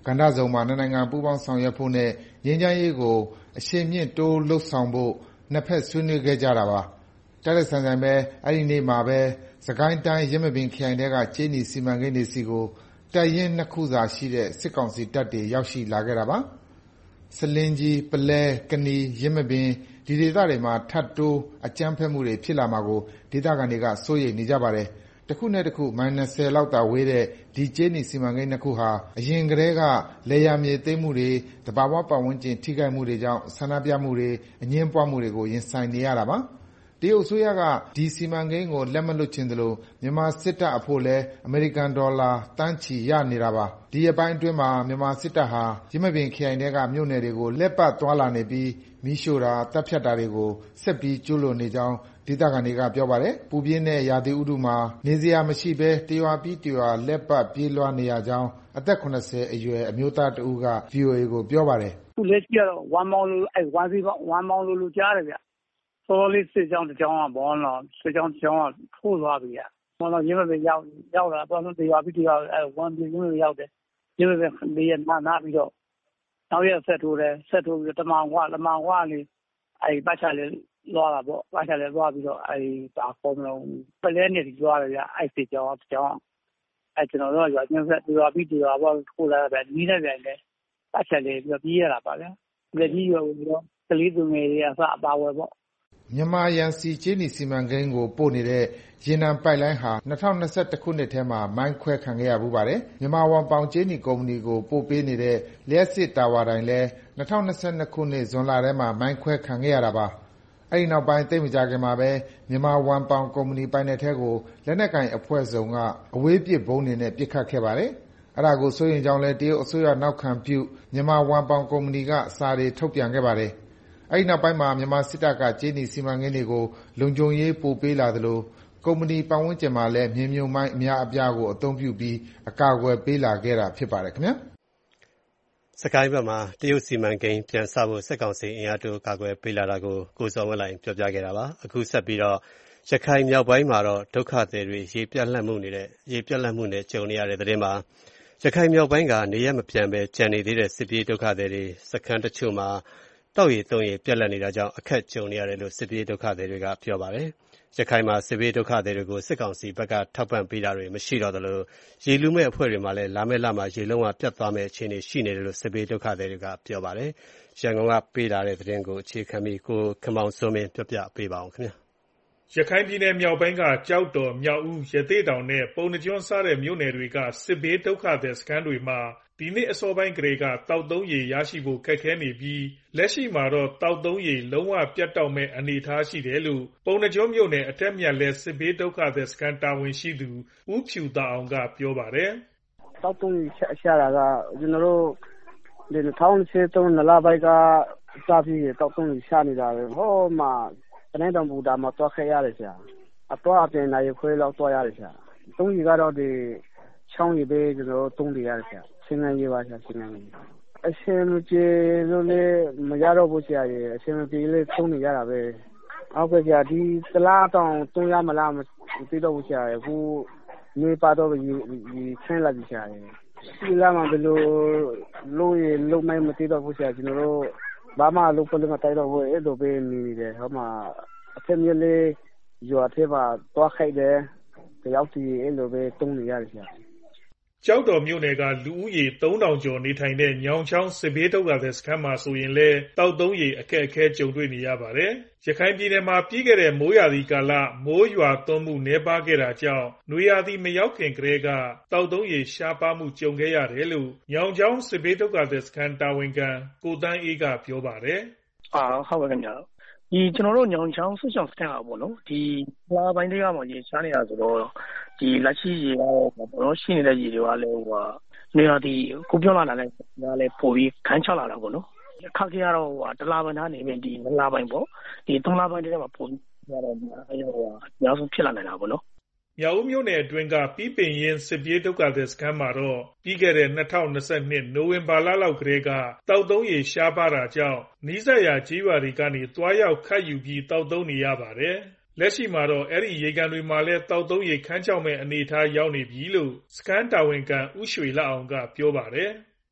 S9: ကဏ္ဍစုံမှာနှစ်နိုင်ငံပူးပေါင်းဆောင်ရွက်ဖို့နဲ့ငြိမ်းချမ်းရေးကိုအရှိန်မြှင့်တိုးလုပ်ဆောင်ဖို့နှစ်ဖက်ဆွေးနွေးခဲ့ကြတာပါ။တိုက်တိုက်ဆိုင်ဆိုင်ပဲအဲဒီနေ့မှာပဲစစ်ကိုင်းတိုင်းယင်းမာပင်ခရိုင်ထဲကကြေးနီစီမံကိန်းတွေဆီကိုတပ်ရင်းနှစ်ခုသာရှိတဲ့စစ်ကောင်စီတပ်တွေရောက်ရှိလာခဲ့တာပါ။ဆားလင်းကြီး၊ပုလဲ၊ကနီ၊ယင်းမာပင်ဒီဒေသတွေမှာထပ်တိုးအကြမ်းဖက်မှုတွေဖြစ်လာမှာကိုဒေသခံတွေကစိုးရိမ်နေကြပါတယ်။တခုနဲ့တခုမိုင်၂၀လောက်သာဝေးတဲ့ဒီကြေးနီစီမံကိန်းနှစ်ခုဟာအရင်ကတည်းကလယ်ယာမြေသိမ်းမှုတွေ၊သဘာဝပတ်ဝန်းကျင်ထိခိုက်မှုတွေကြောင့်ဆန္ဒပြမှုတွေ၊အငြင်းပွားမှုတွေကိုရင်ဆိုင်နေရတာပါ။တရုတ်အစိုးရကဒီစီမံကိန်းကိုလက်မလွှတ်ချင်သလိုမြန်မာစစ်တပ်အဖို့လည်းအမေရိကန်ဒေါ်လာသန်းချီရနေတာပါ။ဒီရက်ပိုင်းအတွင်းမှာမြန်မာစစ်တပ်ဟာယင်းမာပင်ခရိုင်ထဲကမြို့နယ်တွေကိုလှည့်ပတ်သွားလာနေပြီးမီးရှို့တာ၊သတ်ဖြတ်တာတွေကိုဆက်ပြီးကျူးလွန်နေကြောင်းဒေသခံတွေကပြောပါတယ်။ပူပြင်းတဲ့ရာသီဥတုမှာနေစရာမရှိဘဲတရွာပြီးတရွာလှည့်ပတ်ပြေးလွှားနေရကြောင်းအသက်၇၀အရွယ်အမျိုးသားတဦးက ဗွီအိုအေကိုပြောပါတယ်
S10: ။အခုလက်ရှိကတော့ဝမ်မောင်လိုအဲဝမ်စီဝမ်မောင်လိုလိုကြားတယ်ဗျ။စောလေးစစ်ကြောင်းတစ်ကြောင်းကဘောတော့စစ်ကြောင်းတစ်ကြောင်းကထိုးသွားပြီဗျ။ဘောတော့ရင်းမပင်ရောက်ရောက်လာတော့တရွာပြီးတရွာအဲဝမ်ပြင်းရင်းရောက်တယ်။ရင်းမပင်လေးရနာနာပြီးတော့နောက်ရက်ဆက်ထိုးတယ်ဆက်ထိုးပြီးတမန်ကွာတမန်ကွာလေးအဲပတ်ချလေးလွားတာပေါ့ပတ်ချလေးလွားပြီးတော့အဲဒါခေါ်မလို့ပလဲနေပြီးလွားတယ်ဗျအဲစစ်ကြောင်းတစ်ကြောင်းအဲကျွန်တော်တို့ရွာချင်းဆက်တရွာပြီးတရွာပေါ့ထိုးလာတယ်နီးနေပြန်တယ်ပတ်ချလေးပြီးပြေးရတာပါဗျ။လက်ကြီးရွာပြီးတော့ကလေးသူငယ်တွေအစအပါဝယ်ပေါ့
S9: မြန်မာယန်စီကြေးနီစီမံကိန်းကိုပို့နေတဲ့ရေနံပိုက်လိုင်းဟာ၂၀၂၁ခုနှစ်ထဲမှာမိုင်းခွဲခံခဲ့ရဖူးပါတယ်။မြန်မာဝမ်ပေါင်ကြေးနီကုမ္ပဏီကိုပို့ပေးနေတဲ့လျှပ်စစ်တာဝါတိုင်လည်း၂၀၂၂ခုနှစ်ဇွန်လထဲမှာမိုင်းခွဲခံခဲ့ရတာပါ။အဲဒီနောက်ပိုင်းသိပ်မကြာခင်မှာပဲမြန်မာဝမ်ပေါင်ကုမ္ပဏီပိုင်နက်ထဲကိုလက်နက်ကိုင်အဖွဲ့စုံကအဝေးပစ်ဗုံးတွေနဲ့ပစ်ခတ်ခဲ့ပါတယ်။အဲဒါကိုစိုးရိမ်ကြောင်းလည်းတရုတ်အစိုးရနောက်ခံပြုမြန်မာဝမ်ပေါင်ကုမ္ပဏီကစာတွေထုတ်ပြန်ခဲ့ပါတယ်။အဲဒီနောက်ပိုင်းမှာမြန်မာစစ်တပ်ကကြေးနီစီမံကိန်းတွေကိုလုံခြုံရေးပိုပေးလာသလိုကုမ္ပဏီပတ်ဝန်းကျင်မှာလည်းမြေမြှုပ်မိုင်းအများအပြားကိုအသုံးပြုပြီးအကာအကွယ်ပေးလာခဲ့တာဖြစ်ပါတယ်ခင်ဗျာ
S2: ။စစ်ကိုင်းဘက်မှာတရုတ်စီမံကိန်းပြန်စဖို့စစ်ကောင်စီအင်အားတိုးအကာအကွယ်ပေးလာတာကိုကိုဇော်ဝင်းလှိုင်ပြောပြခဲ့တာပါ။အခုဆက်ပြီးတော့ရခိုင်မြောက်ပိုင်းမှာတော့ဒုက္ခသည်တွေရေပြတ်လတ်မှုနေတဲ့ရေပြတ်လတ်မှုနဲ့ကြုံနေရတဲ့တဲ့မှာရခိုင်မြောက်ပိုင်းကနေရမပြန်ပဲကြံနေသေးတဲ့စစ်ပြေးဒုက္ခသည်တွေစခန်းတချို့မှာတောက်ရည်သုံးရည်ပြက်လက်နေတာကြောင့်အခက်ကြုံနေရတယ်လို့စစ်ပြေးဒုက္ခသည်တွေကပြောပါတယ်။ရခိုင်မှာစစ်ပြေးဒုက္ခသည်တွေကိုစစ်ကောင်စီဘက်ကထောက်ပံ့ပေးတာတွေမရှိတော့သလိုရေလူမဲ့အဖွဲ့တွေမှာလည်းလာမဲ့လမှာရေလုံးဝပြတ်သွားမဲ့အခြေအနေရှိနေတယ်လို့စစ်ပြေးဒုက္ခသည်တွေကပြောပါတယ်။ရန်ကုန်ကပေးလာတဲ့သတင်းကိုအခြေခံပြီးကိုခမောင်စိုးမင်းပြောပြပေးပါအောင်ခင်ဗျာ
S11: ။ရခိုင်ပြည်နယ်မြောက်ပိုင်းကကြောက်တော်၊မြောက်ဦး၊ရသေ့တောင်နဲ့ပုဏ္ဏားကျွန်းစတဲ့မြို့နယ်တွေကစစ်ဘေးဒုက္ခသည်စခန်းတွေမှာဒီနေ့အစောပိုင်းကတည်းကသောက်သုံးရေရရှိဖို့ခက်ခဲနေပြီးလက်ရှိမှာတော့သောက်သုံးရေလုံးဝပြတ်တောက်မဲ့အနေအထားရှိတယ်လို့ပုဏ္ဏားကျွန်းမြို့နယ်အထက်မြတ်လှစစ်ဘေးဒုက္ခသည်စခန်းတာဝန်ရှိသူဦးဖြူသာအောင်ကပြောပါတယ်
S10: ။သောက်သုံးရေရှာတာကကျွန်တော်တို့ဒီ၂၀၂၃နလပိုင်းကစပြီးသောက်သုံးရေရှာနေတာပဲဟောမှာတနေ့တောင်ဘူတာမှာတွားခဲ့ရတယ်ဆရာအတွားအပြင်နိုင်ခွဲလောက်တွားရတယ်ဆရာသုံးရေကတော့ဒီချောင်းရေပဲကျွန်တော်တို့သုံးနေရတယ်ဆရာစင်ငံရေပါဆရာစင်ငံရေအရှင်မကျေလို့လေမရတော့ဘူးဆရာရေအရှင်မပြေလေသုံးနေရတာပဲဟုတ်ကဲ့ဆရာဒီတလားတောင်သုံးရမလားမသိတော့ဘူးဆရာရေခုနေပါတော့ရေရေဆင်းလာပြီဆရာရေဒီလာမှာဘယ်လိုလို့ရေလုံးမမသိတော့ဘူးဆရာကျွန်တော်တို့ဘာမှလုပ်ဖို့လည်းမတိုက်တော့ဘူးအဲ့လိုပဲနေနေတယ်ဟောမှာအထက်မြက်လေးရွာထဲမှာတွားခိုက်တယ်တယောက်စီအဲ့လိုပဲတုံးနေရတယ်ဆရာ
S11: ကြောက်တော်မြို့နယ်ကလူဦးရေသုံးထောင်ကျော်နေထိုင်တဲ့ညောင်ချောင်းစစ်ဘေးဒုက္ခသည်စခန်းမှာဆိုရင်လည်းတောက်သုံးရေအခက်အခဲကြုံတွေ့နေရပါတယ်။ရခိုင်ပြည်နယ်မှာပြီးခဲ့တဲ့မိုးရာသီကာလမိုးရွာသွန်းမှုနှဲပါခဲ့တာကြောင့်နွေရာသီမရောက်ခင်ကတည်းကတောက်သုံးရေရှားပါးမှုကြုံခဲ့ရတယ်လို့ညောင်ချောင်းစစ်ဘေးဒုက္ခသည်စခန်းတာဝန်ခံကိုတန်းအေးကပြောပါတယ်
S10: ။အာဟုတ်ပါခင်ဗျာ။ဒီကျွန်တော်တို့ညောင်ချောင်းစစ်ဆောင်စခန်းကပေါ့နော်ဒီလာပိုင်းတွေကမှရေရှားနေတာဆိုတော့ဒီလက်ရှိရေကတော့ဘောနော်ရှိနေတဲ့ရေတွေကလည်းဟိုနေရာဒီကိုပြောလာတာလည်းဒါလည်းပို့ပြီးခန်းချလာတာပေါ့နော်ခက်ခဲရတော့ဟိုတလားပိုင်းသားနေပြီဒီနလားပိုင်းပေါ့ဒီသုံးလားပိုင်းတွေကမှပို့ရတော့အဲဟိုအများဆုံးဖြစ်လာနေတာပေါ့နော်
S11: မြောက်ဦးမြို့နယ်အတွင်းကပြီးပင်ရင်စစ်ပြေးဒုက္ခသည်စခန်းမှာတော့ပြီးခဲ့တဲ့၂၀၂၂နိုဝင်ဘာလလောက်ကတည်းကတောက်သုံးရေရှားပါတာကြောင့်နီးစပ်ရာကြေးရွာတွေကနေသွားရောက်ခတ်ယူပြီးတောက်သုံးနေရပါတယ်။လက်ရှိမှာတော့အဲ့ဒီရေကန်တွေမှာလည်းတောက်သုံးရေခန်းချောက်မဲ့အနေအထားရောက်နေပြီလို့စခန်းတာဝန်ခံဦးရွှေလအောင်ကပြောပါတယ်
S10: ။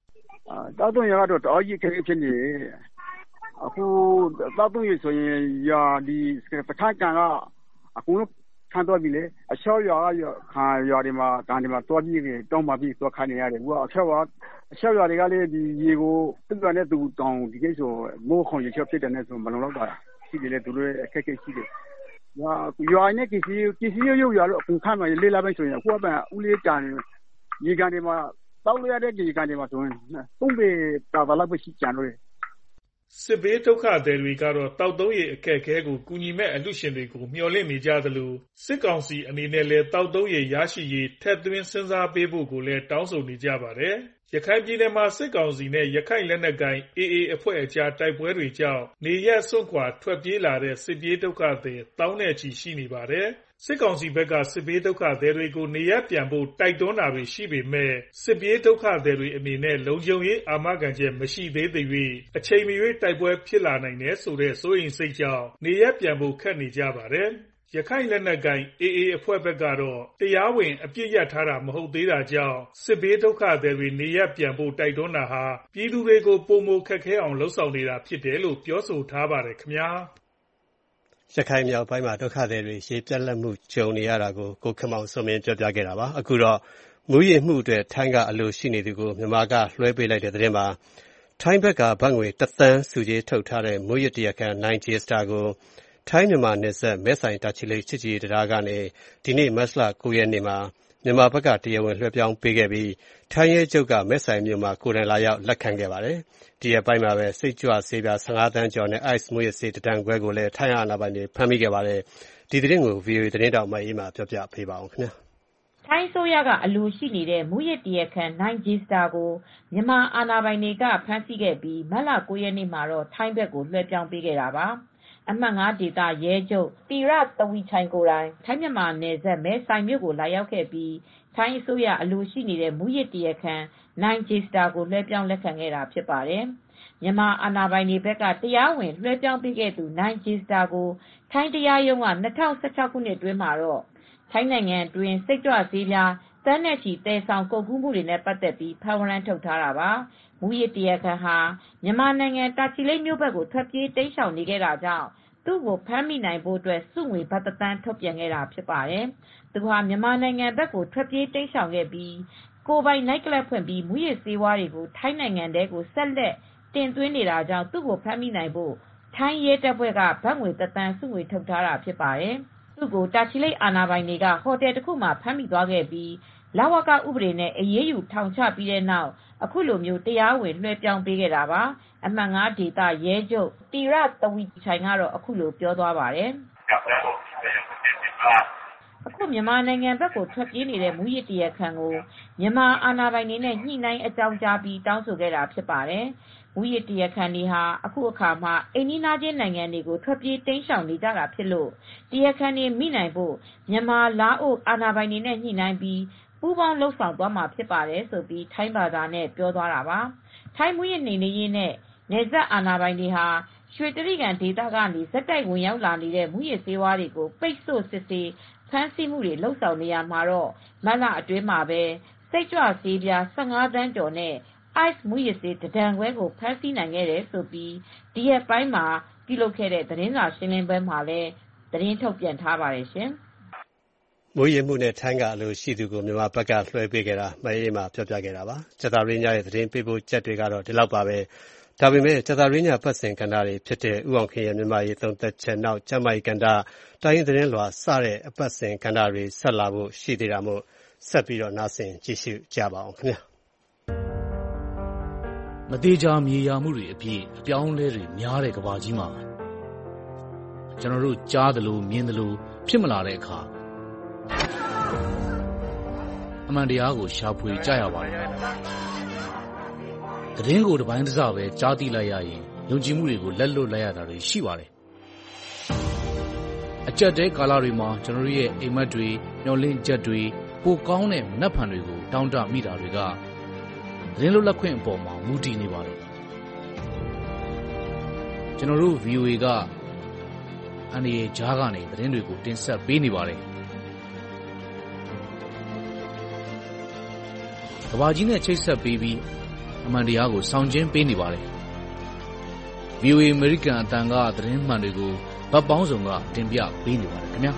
S12: တောက်သုံးရကတော့တော်ကြီးခက်ခဲဖြစ်နေအခုတောက်သုံးရဆိုရင်ယာဒီပထမကန်ကအကုန်လုံးခံတော့ပြီလေအချောရွာကခံရွာတွေမှာကန်တွေမှာတွားပြီးတောင်းပါပြီးသွားခံနေရတယ်ဟိုကအချောကအချောရွာတွေကလည်းဒီရေကိုသူကလည်းသူတောင်းဒီကိစ္စမိုးခုံရချောဖြစ်တယ်နဲ့ဆိုမလုံလောက်တာရှိတယ်လေသူတို့အခက်အခဲရှိတယ်ရွာရွာနဲ့ကစီကစီရုပ်ရွာလို့အခုခံမှလေးလာပဲဆိုရင်အခုကဦးလေးတန်ရေကန်တွေမှာတောက်ရတဲ့ရေကန်တွေမှာဆိုရင်သုံးပေတာတာလောက်ပဲရှိကြတယ်
S11: စစ်ဘေးဒုက္ခသည်တွေကတော့တောက်သုံးရေအခက်အခဲကိုကူညီမဲ့အလှရှင်တွေကိုမျှော်လင့်နေကြသလိုစစ်ကောင်စီအနေနဲ့လည်းတောက်သုံးရေရရှိရေးထက်သွင်းစဉ်းစားပေးဖို့ကိုလည်းတောင်းဆိုနေကြပါတယ်ရခိုင်ပြည်နယ်မှာစစ်ကောင်စီနဲ့ရခိုင်လက်နက်ကိုင် အေအေ အဖွဲ့အကြားတိုက်ပွဲတွေကြောင့်နေရပ်စွန့်ခွာထွက်ပြေးလာတဲ့စစ်ပြေးဒုက္ခသည်တောင်းနဲ့ချီရှိနေပါတယ်စစ်ကောင်စီဘက်ကစစ်ဘေးဒုက္ခသည်တွေကိုနေရပ်ပြန်ဖို့တိုက်တွန်းတာတွေရှိပေမဲ့စစ်ပြေးဒုက္ခသည်တွေအနေနဲ့လုံခြုံရေးအာမခံချက်မရှိသေးသေး၍အချိန်မရွေးတိုက်ပွဲဖြစ်လာနိုင်တယ်ဆိုတဲ့စိုးရိမ်စိတ်ကြောင့်နေရပ်ပြန်ဖို့ခက်နေကြပါတယ်ရခိုင်လက်နက်ကိုင် အေအေ အဖွဲ့ဘက်ကတော့တရားဝင်အပြစ်ရထားတာမဟုတ်သေးတာကြောင့်စစ်ဘေးဒုက္ခသည်တွေနေရပ်ပြန်ဖို့တိုက်တွန်းတာဟာပြည်သူတွေကိုပုံမခက်ခဲအောင်လှုံ့ဆော်နေတာဖြစ်တယ်လို့ပြောဆိုထားပါတယ်ခင်ဗျာ
S2: ရခိုင်မြောက်ပိုင်းမှာဒုက္ခသည်တွေရေပြတ်လက်မှုကြုံနေရတာကိုကိုခင်မောင်စိုးမင်းပြောပြခဲ့တာပါအခုတော့မူရည်မှုတွေထိုင်းကအလိုရှိနေသူကိုမြန်မာကလွှဲပေးလိုက်တဲ့သတင်းမှာထိုင်းဘက်ကဘတ်ငွေတစ်သန်းစုကြီးထုတ်ထားတဲ့မူရည်တရားခံနိုင်ဂျီစတာကိုထိုင်းမြန်မာနယ်စပ်မဲဆိုင်တာချီလိတ်ချစ်ကြည်တရားကနေဒီနေ့မတ်လ၉ရက်နေ့မှာမြန်မာဘက်ကတရားဝင်လွှဲပြောင်းပေးခဲ့ပြီးထိုင်းရဲချုပ်ကမဲဆိုင်မြို့မှာကိုယ်တိုင်လာရောက်လက်ခံခဲ့ပါတယ်ဒီရက်ပိုင်းမှာပဲစိတ်ကြွဆေးပြား၁၅တန်းကျော်နဲ့ ice မူရစ်ဆေးတတန်ခွဲကိုလည်းထိုင်းအာဏာပိုင်တွေဖမ်းမိခဲ့ပါတယ်ဒီသတင်းကို ဗွီအိုအေ သတင်းတောက်မအေးမှပြောပြပေးပါအောင်ခင်ဗျာ
S13: ထိုင်းဆိုရကအလိုရှိနေတဲ့မူရစ်တရားခံနိုင်ဂျီစတာကိုမြန်မာအာဏာပိုင်တွေကဖမ်းဆီးခဲ့ပြီးမတ်လ၉ရက်နေ့မှာတော့ထိုင်းဘက်ကိုလွှဲပြောင်းပေးခဲ့တာပါအမှတ်ငါဒေသရဲချုပ်တီရသဝီချိုင်ကိုယ်တိုင်ထိုင်းမြန်မာနယ်စပ်မဲဆိုင်မြို့ကိုလာရောက်ခဲ့ပြီးထိုင်းအစိုးရအလိုရှိနေတဲ့မူရစ်တရားခံနိုင်ဂျီစတာကိုလွှဲပြောင်းလက်ခံခဲ့တာဖြစ်ပါတယ်မြန်မာအာဏာပိုင်တွေဘက်ကတရားဝင်လွှဲပြောင်းပေးခဲ့သူနိုင်ဂျီစတာကိုထိုင်းတရားရုံးက၂၀၁၆ခုနှစ်အတွင်းမှာတော့ထိုင်းနိုင်ငံအတွင်းစိတ်ကြွဆေးပြားတန်းနဲ့ချီတည်ဆောင်ကုန်ကူးမှုတွေနဲ့ပတ်သက်ပြီးဖမ်းဝရမ်းထုတ်ထားတာပါမူရစ်တရားခံဟာမြန်မာနိုင်ငံတာချီလိတ်မြို့ဘက်ကိုထွက်ပြေးတိမ်းရှောင်နေခဲ့တာကြောင့်သူ့ကိုဖမ်းမိနိုင်ဖို့အတွက်စုငွေဘတ်တသန်းထုတ်ပြန်ခဲ့တာဖြစ်ပါတယ်သူဟာမြန်မာနိုင်ငံဘက်ကိုထွက်ပြေးတိမ်းရှောင်ခဲ့ပြီးကိုယ်ပိုင်နိုက်ကလပ်ဖွင့်ပြီးမူရစ်ဆေးဝါးတွေကိုထိုင်းနိုင်ငံထဲကိုဆက်လက်တင်သွင်းနေတာကြောင့်သူ့ကိုဖမ်းမိနိုင်ဖို့ထိုင်းရဲတပ်ဖွဲ့ကဘတ်ငွေတသန်းစုငွေထုတ်ထားတာဖြစ်ပါတယ်သူ့ကိုတာချီလိတ်အာဏာပိုင်တွေကဟိုတယ်တစ်ခုမှာဖမ်းမိသွားခဲ့ပြီးလဝကဥပဒေနဲ့အရေးယူထောင်ချပြီးတဲ့နောက်အခုလိုမျိုးတရားဝင်လွှဲပြောင်းပေးခဲ့တာပါအမှတ်ငါဒေသရဲချုပ်တီရသဝီချိုင်ကတော့အခုလိုပြောသွားပါတယ်အခုမြန်မာနိုင်ငံဘက်ကိုထွက်ပြေးနေတဲ့မူရစ်တရားခံကိုမြန်မာအာဏာပိုင်တွေနဲ့ညှိနှိုင်းအကြောင်းကြားပြီးတောင်းဆိုခဲ့တာဖြစ်ပါတယ်မူရစ်တရားခံတွေဟာအခုအခါမှာအိမ်နီးနားချင်းနိုင်ငံတွေကိုထွက်ပြေးတိမ်းရှောင်နေကြတာဖြစ်လို့တရားခံတွေမိနိုင်ဖို့မြန်မာလာအိုအာဏာပိုင်တွေနဲ့ညှိနှိုင်းပြီးပူးပေါင်းလှုပ်ဆောင်သွားမှာဖြစ်ပါတယ်ဆိုပြီးထိုင်းဘာသာနဲ့ပြောသွားတာပါထိုင်းမူရစ်နေနေရေးနဲ့နယ်စပ်အာဏာပိုင်တွေဟာရွှေတြိဂံဒေသကနေဇက်တိုက်ဝင်ရောက်လာနေတဲ့မူရစ်ဆေးဝါးတွေကိုပိတ်ဆို့စစ်ဆေးဖမ်းဆီးမှုတွေလှုပ်ဆောင်နေရမှာတော့မတ်လအတွင်းမှာပဲစိတ်ကြွဆေးပြား၁၅တန်းကျော်နဲ့ ice မူရစ်ဆေးတဒံခွဲကိုဖမ်းဆီးနိုင်ခဲ့တယ်ဆိုပြီးဒီရက်ပိုင်းမှာပြုလုပ်ခဲ့တဲ့သတင်းစာရှင်းလင်းပွဲမှာလည်းသတင်းထုတ်ပြန်ထားပါတယ်ရှင်
S2: မူရည်မှုနဲ့ထိုင်းကအလိုရှိသူကိုမြန်မာဘက်ကလွှဲပေးခဲ့တာမအေးမှပြောပြခဲ့တာပါကျသာရင်းညရဲ့သတင်းပေးပို့ချက်တွေကတော့ဒီလောက်ပါပဲဒါပေမဲ့ကျသာရင်းညပတ်စင်ကဏ္ဍတွေဖြစ်တဲ့ဥအောင်ခင်ရဲ့မြန်မာရေးသုံးသက်ချက်နောက်ကျမကြီးကဏ္ဍတိုင်းရင်းသတင်းလွှာစတဲ့အပတ်စဉ်ကဏ္ဍတွေဆက်လာဖို့ရှိသေးတာမို့ဆက်ပြီးတော့နားဆင်ကြည့်ရှုကြပါအောင်ခင်ဗျာ
S6: မသေးချာမြေယာမှုတွေအပြည့်အပြောင်းလဲတွေများတဲ့ကဘာကြီးမှာကျွန်တော်တို့ကြားသလိုမြင်သလိုဖြစ်မလာတဲ့အခါအမှန်တရားကိုရှာဖွေကြရပါတယ်သတင်းကိုတစ်ပိုင်းတစ်စပဲကြားသိလိုက်ရရင်ယုံကြည်မှုတွေကိုလက်လွတ်လိုက်ရတာတွေရှိပါတယ်အကြက်တဲကာလတွေမှာကျွန်တော်တို့ရဲ့အိမ်မက်တွေမျောလင့်ချက်တွေပိုကောင်းတဲ့မနှက်ဖန်တွေကိုတောင်းတမိတာတွေကသတင်းလွတ်လပ်ခွင့်အပေါ်မှာမူတည်နေပါတယ်ကျွန်တော်တို့ ဗွီအိုအေ ကအန်ဒီရဲ့ဂျားကနေသတင်းတွေကိုတင်ဆက်ပေးနေပါတယ်ကဘာကြီးနဲ့ချိတ်ဆက်ပေးပြီး
S14: အမှန်တရားကိုဆောင်ကျဉ်ပေးနေပါတယ်။ ဗွီအိုအေ အမေရိကန်အသံကသတင်းမှန်တွေကိုဘက်ပေါင်းစုံကတင်ပြပေးနေပါတယ်ခင်ဗျာ။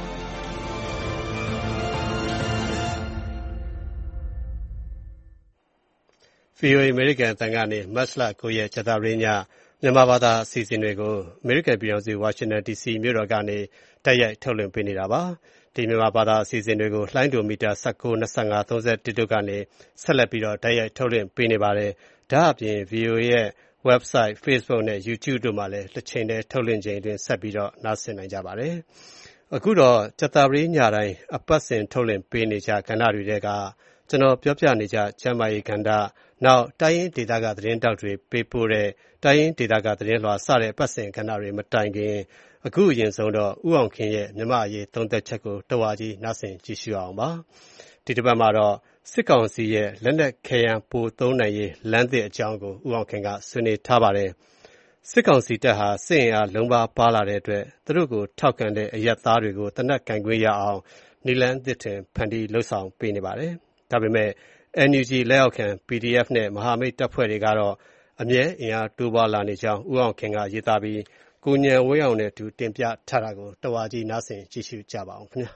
S2: ဗွီအိုအေ အမေရိကန်အသံကနေမတ်လ၉ရက်ကြာသပတေးညမြန်မာဘာသာအစီအစဉ်တွေကိုအမေရိကန်ပြည်ထောင်စုဝါရှင်တန်ဒီစီမြို့တော်ကနေတိုက်ရိုက်ထုတ်လွှင့်ပေးနေတာပါ။ဒီမြန်မာဘာသာအစီအစဉ်တွေကိုလှိုင်းဒိုမီတာ၁၉, ၂၅, ၃၁တို့ကနေဆက်လက်ပြီးတိုက်ရိုက်ထုတ်လွှင့်ပေးနေပါတယ်။ဒါ့အပြင် ဗွီအိုအေရဲ့ website, Facebook နဲ့ YouTube တို့မှာလည်းတစ်ချိန်တည်းထုတ်လွှင့်ချိန်အတွင်းဆက်ပြီးနားဆင်နိုင်ကြပါတယ်။အခုတော့ကြာသပတေးညတိုင်းအပတ်စဉ်ထုတ်လွှင့်ပေးနေကြကဏ္ဍတွေထဲကကျွန်တော်ပြောပြနေကြကျန်းမာရေးကဏ္ဍနောက်တိုင်းရင်းဒေသကသတင်းတောက်တွေပေးပို့တဲ့တိုင်းရင်းဒေသကသတင်းလွှာစတဲ့အပတ်စဉ်ကဏ္ဍတွေမတိုင်ခင်အခုအရင်ဆုံးတော့ဦးအောင်ခင်ရဲ့မြန်မာအရေးသုံးသက်ချက်ကိုတဝါကြီးနားဆင်ကြည့်ရှုအောင်ပါဒီတစ်ပတ်မှာတော့စစ်ကောင်စီရဲ့လက်နက်ခဲယမ်းပိုသုံးနိုင်ရေးလမ်းသစ်အကြောင်းကိုဦးအောင်ခင်ကဆွေးနွေးထားပါတယ်စစ်ကောင်စီတပ်ဟာစစ်အင်အားလုံးပါပါလာတဲ့အတွက်သူတို့ကိုထောက်ခံတဲ့အရပ်သားတွေကိုတနက်ကင်ခွင့်ရအောင်နီလန်းသစ်တင်ဖန်တီးလှုပ်ဆောင်ပေးနေပါတယ်ဒါပေမဲ့အန်ယူဂျီ လက်အောက်ခံ ပီဒီအက်ဖ် နဲ့မဟာမိတ်တပ်ဖွဲ့တွေကတော့အမြဲအင်အားတိုးပွားလာနေကြောင်းဦးအောင်ခင်ကရေးသားပြီးကိုဉာဏ်ဝင်းအောင်နဲ့အတူတင်ပြထားတာကိုတဝါကြီးနားဆင်ကြည့်ရှုကြပါအောင်ခင်ဗျာ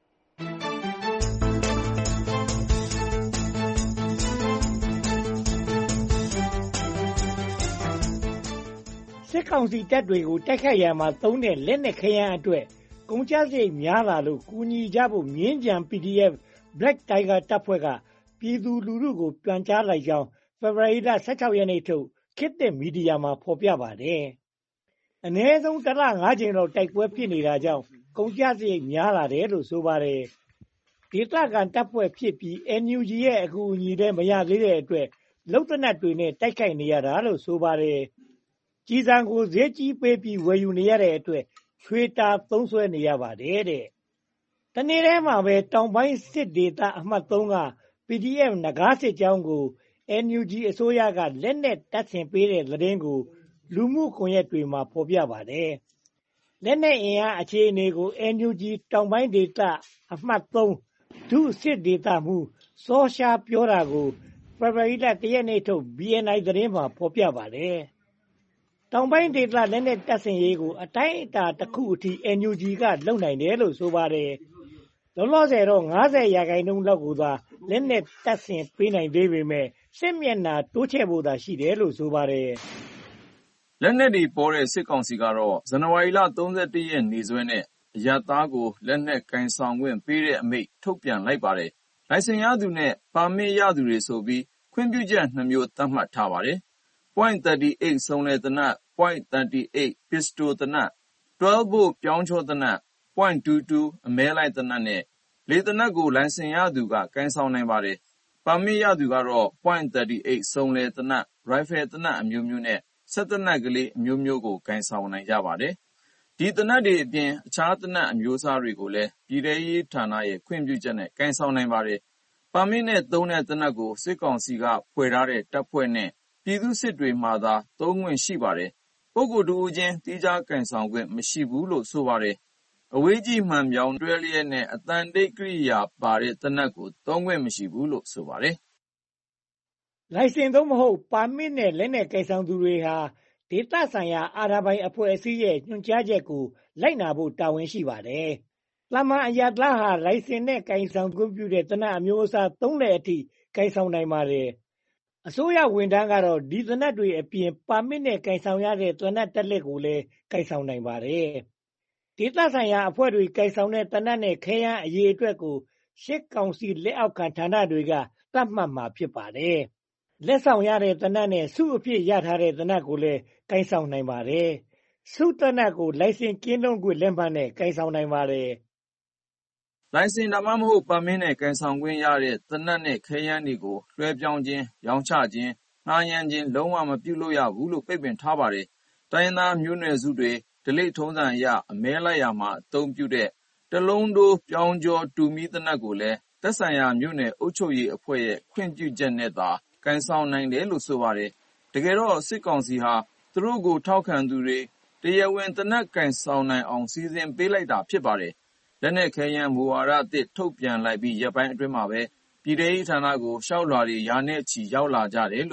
S15: စစ်ကောင်စီတပ်တွေကိုတိုက်ခိုက်ရမှာသုံးတဲ့လက်နက်ခဲယမ်းအတွက်ကုန်ကျစရိတ်များလာလို့ကူညီကြဖို့မြင်းကြံ ပီဒီအက်ဖ် Black Tiger တပ်ဖွဲ့ကပြည်သူလူထုကိုပြန်ကြားလိုက်ကြောင်းဖေဖော်ဝါရီလ၁၆ရက်နေ့ထုတ်ခေတ်သစ်မီဒီယာမှာဖော်ပြပါတယ်။အနည်းဆုံးတစ်လငါးကြိမ်တော့တိုက်ပွဲဖြစ်နေတာကြောင့်ကုန်ကျစရိတ်များလာတယ်လို့ဆိုပါတယ်။ဒေသခံတပ်ဖွဲ့ဖြစ်ပြီး အန်ယူဂျီ ရဲ့အကူအညီလည်းမရသေးတဲ့အတွက်လုံသနတ်တွေနဲ့တိုက်ခိုက်နေရတာလို့ဆိုပါတယ်။ကြီးစံကိုဈေးကြီးပေးပြီးဝယ်ယူနေရတဲ့အတွက်ချွေတာသုံးစွဲနေရပါတယ်တဲ့။တနေ့တည်းမှာပဲတောင်ပိုင်းစစ်ဒေသအမှတ်သုံးကပီဒီအက်ဖ် နဂါးစစ်ကြောင်းကို အန်ယူဂျီ အစိုးရကလက်နက်တပ်ဆင်ပေးတဲ့သတင်းကိုလူမှုကွန်ရက်တွေမှာဖော်ပြပါတယ်။လက်နက်အင်အားအခြေအနေကို အန်ယူဂျီ တောင်ပိုင်းဒေသအမှတ်သုံးဒုစစ်ဒေသမှူးစောရှားပြောတာကိုဖေဖော်ဝါရီလတစ်ရက်နေ့ထုတ် ဘီအန်အိုင် သတင်းမှာဖော်ပြပါတယ်။တောင်ပိုင်းဒေသလက်နက်တပ်ဆင်ရေးကိုအတိုင်းအတာတစ်ခုအထိ အန်ယူဂျီ ကလုပ်နိုင်တယ်လို့ဆိုပါတယ်။လောလောဆယ်တော့၅၀ရာခိုင်နှုန်းလောက်ကိုသာလက်နက်တပ်ဆင်ပေးနိုင်သေးပေမဲ့စစ်မျက်နှာတိုးချဲ့ဖို့သာရှိတယ်လို့ဆိုပါတယ်
S16: ။လက်နက်တွေပေါ်တဲ့စစ်ကောင်စီကတော့ဇန်နဝါရီလ၃၁ရက်နေ့စွဲနဲ့အရပ်သားကိုလက်နက်ကင်ဆောင်ခွင့်ပေးတဲ့အမိန့်ထုတ်ပြန်လိုက်ပါတယ်။လိုင်စင်ရသူနဲ့ပါမစ်ရသူတွေဆိုပြီးခွင့်ပြုချက်နှစ်မျိုးသတ်မှတ်ထားပါတယ်။ point စက်သုံးစုံလည်သေနတ် point စက်သုံး ပစ္စတိုသေနတ်တွဲဘို့ပြောင်းချောသေနတ် point ၂၂ အမဲလိုက်သေနတ်နဲ့လေသေနတ်ကိုလိုင်စင်ရသူကကင်ဆောင်နိုင်ပါတယ်။ပါမစ်ရသူကတော့ point စက်သုံးစုံလည်သေနတ်ရိုင်ဖယ်သေနတ်အမျိုးမျိုးနဲ့စက်သေနတ်ကလေးအမျိုးမျိုးကိုကင်ဆောင်နိုင်ကြပါတယ်။ဒီသေနတ်တွေအပြင်အခြားသေနတ်အမျိုးအစားတွေကိုလည်းပြည်ထဲရေးဌာနရဲ့ခွင့်ပြုချက်နဲ့ကင်ဆောင်နိုင်ပါတယ်။ပါမစ်နဲ့သုံးတဲ့သေနတ်ကိုစစ်ကောင်စီကဖွဲ့ထားတဲ့တပ်ဖွဲ့နဲ့ပြည်သူစစ်တွေမှသာသုံးခွင့်ရှိပါတယ်။ပုဂ္ဂိုလ်တဦးချင်းသီးခြားကင်ဆောင်ခွင့်မရှိဘူးလို့ဆိုပါတယ်။အဝေးကြီးမှန်ပြောင်းတွဲလျက်နဲ့အသံတိတ်ကိရိယာပါတဲ့သေနတ်ကိုသုံးခွင့်မရှိဘူးလို့ဆိုပါတယ်
S15: ။လိုင်စင်သုံးမဟုတ်ပါမစ်နဲ့လက်နက်ကင်ဆောင်သူတွေဟာဒေသဆိုင်ရာအာဏာပိုင်အဖွဲ့အစည်းရဲ့ညွှန်ကြားချက်ကိုလိုက်နာဖို့တာဝန်ရှိပါတယ်။သာမန်အရပ်သားဟာလိုင်စင်နဲ့ကင်ဆောင်ခွင့်ပြုတဲ့သေနတ်အမျိုးအစားသုံးလက်အထိကင်ဆောင်နိုင်ပါတယ်။အစိုးရဝန်ထမ်းကတော့ဒီသေနတ်တွေအပြင်ပါမစ်နဲ့ကင်ဆောင်ရတဲ့သေနတ်တစ်လက်ကိုလည်းကင်ဆောင်နိုင်ပါတယ်။ဒေသဆိုင်ရာအဖွဲ့တွေကင်ဆောင်တဲ့သေနတ်နဲ့ခဲယမ်းအရေးအတွက်ကိုစစ်ကောင်စီလက်အောက်ခံဌာနတွေကသတ်မှတ်မှာဖြစ်ပါတယ်။လက်ဆောင်ရတဲ့သေနတ်နဲ့စုအဖြစ်ရထားတဲ့သေနတ်ကိုလည်းကင်ဆောင်နိုင်ပါတယ်။စုသေနတ်ကိုလိုင်စင်ကင်းလွန်းခွင့်လက်မှတ်နဲ့ကင်ဆောင်နိုင်ပါတယ်
S16: ။လိုင်စင်ဒါမှမဟုတ်ပါမစ်နဲ့ကင်ဆောင်ခွင့်ရတဲ့သေနတ်နဲ့ခဲယမ်းတွေကိုလွှဲပြောင်းခြင်းရောင်းချခြင်းငှားရမ်းခြင်းလုံးဝမပြုလုပ်ရဘူးလို့ပိတ်ပင်ထားပါတယ်။တိုင်းရင်းသားမျိုးနွယ်စုတွေဓလေ့ထုံးစံအရအမဲလိုက်ရာမှာအသုံးပြုတဲ့တလုံးတိုးပြောင်းကျော်တူမီသေနတ်ကိုလည်းသက်ဆိုင်ရာမြို့နယ်အုပ်ချုပ်ရေးအဖွဲ့ရဲ့ခွင့်ပြုချက်နဲ့သာကင်ဆောင်နိုင်တယ်လို့ဆိုပါတယ်။တကယ်တော့စစ်ကောင်စီဟာသူတို့ကိုထောက်ခံသူတွေတရားဝင်သေနတ်ကင်ဆောင်နိုင်အောင်စီစဉ်ပေးလိုက်တာဖြစ်ပါတယ်။လက်နက်ခဲယမ်းမူဝါဒအသစ်ထုတ်ပြန်လိုက်ပြီးရက်ပိုင်းအတွင်းမှာပဲပြည်ထောင်စုဌာနကိုရှောက်လွှာတွေရာနဲ့ချီရောက်လာကြတယ်လို့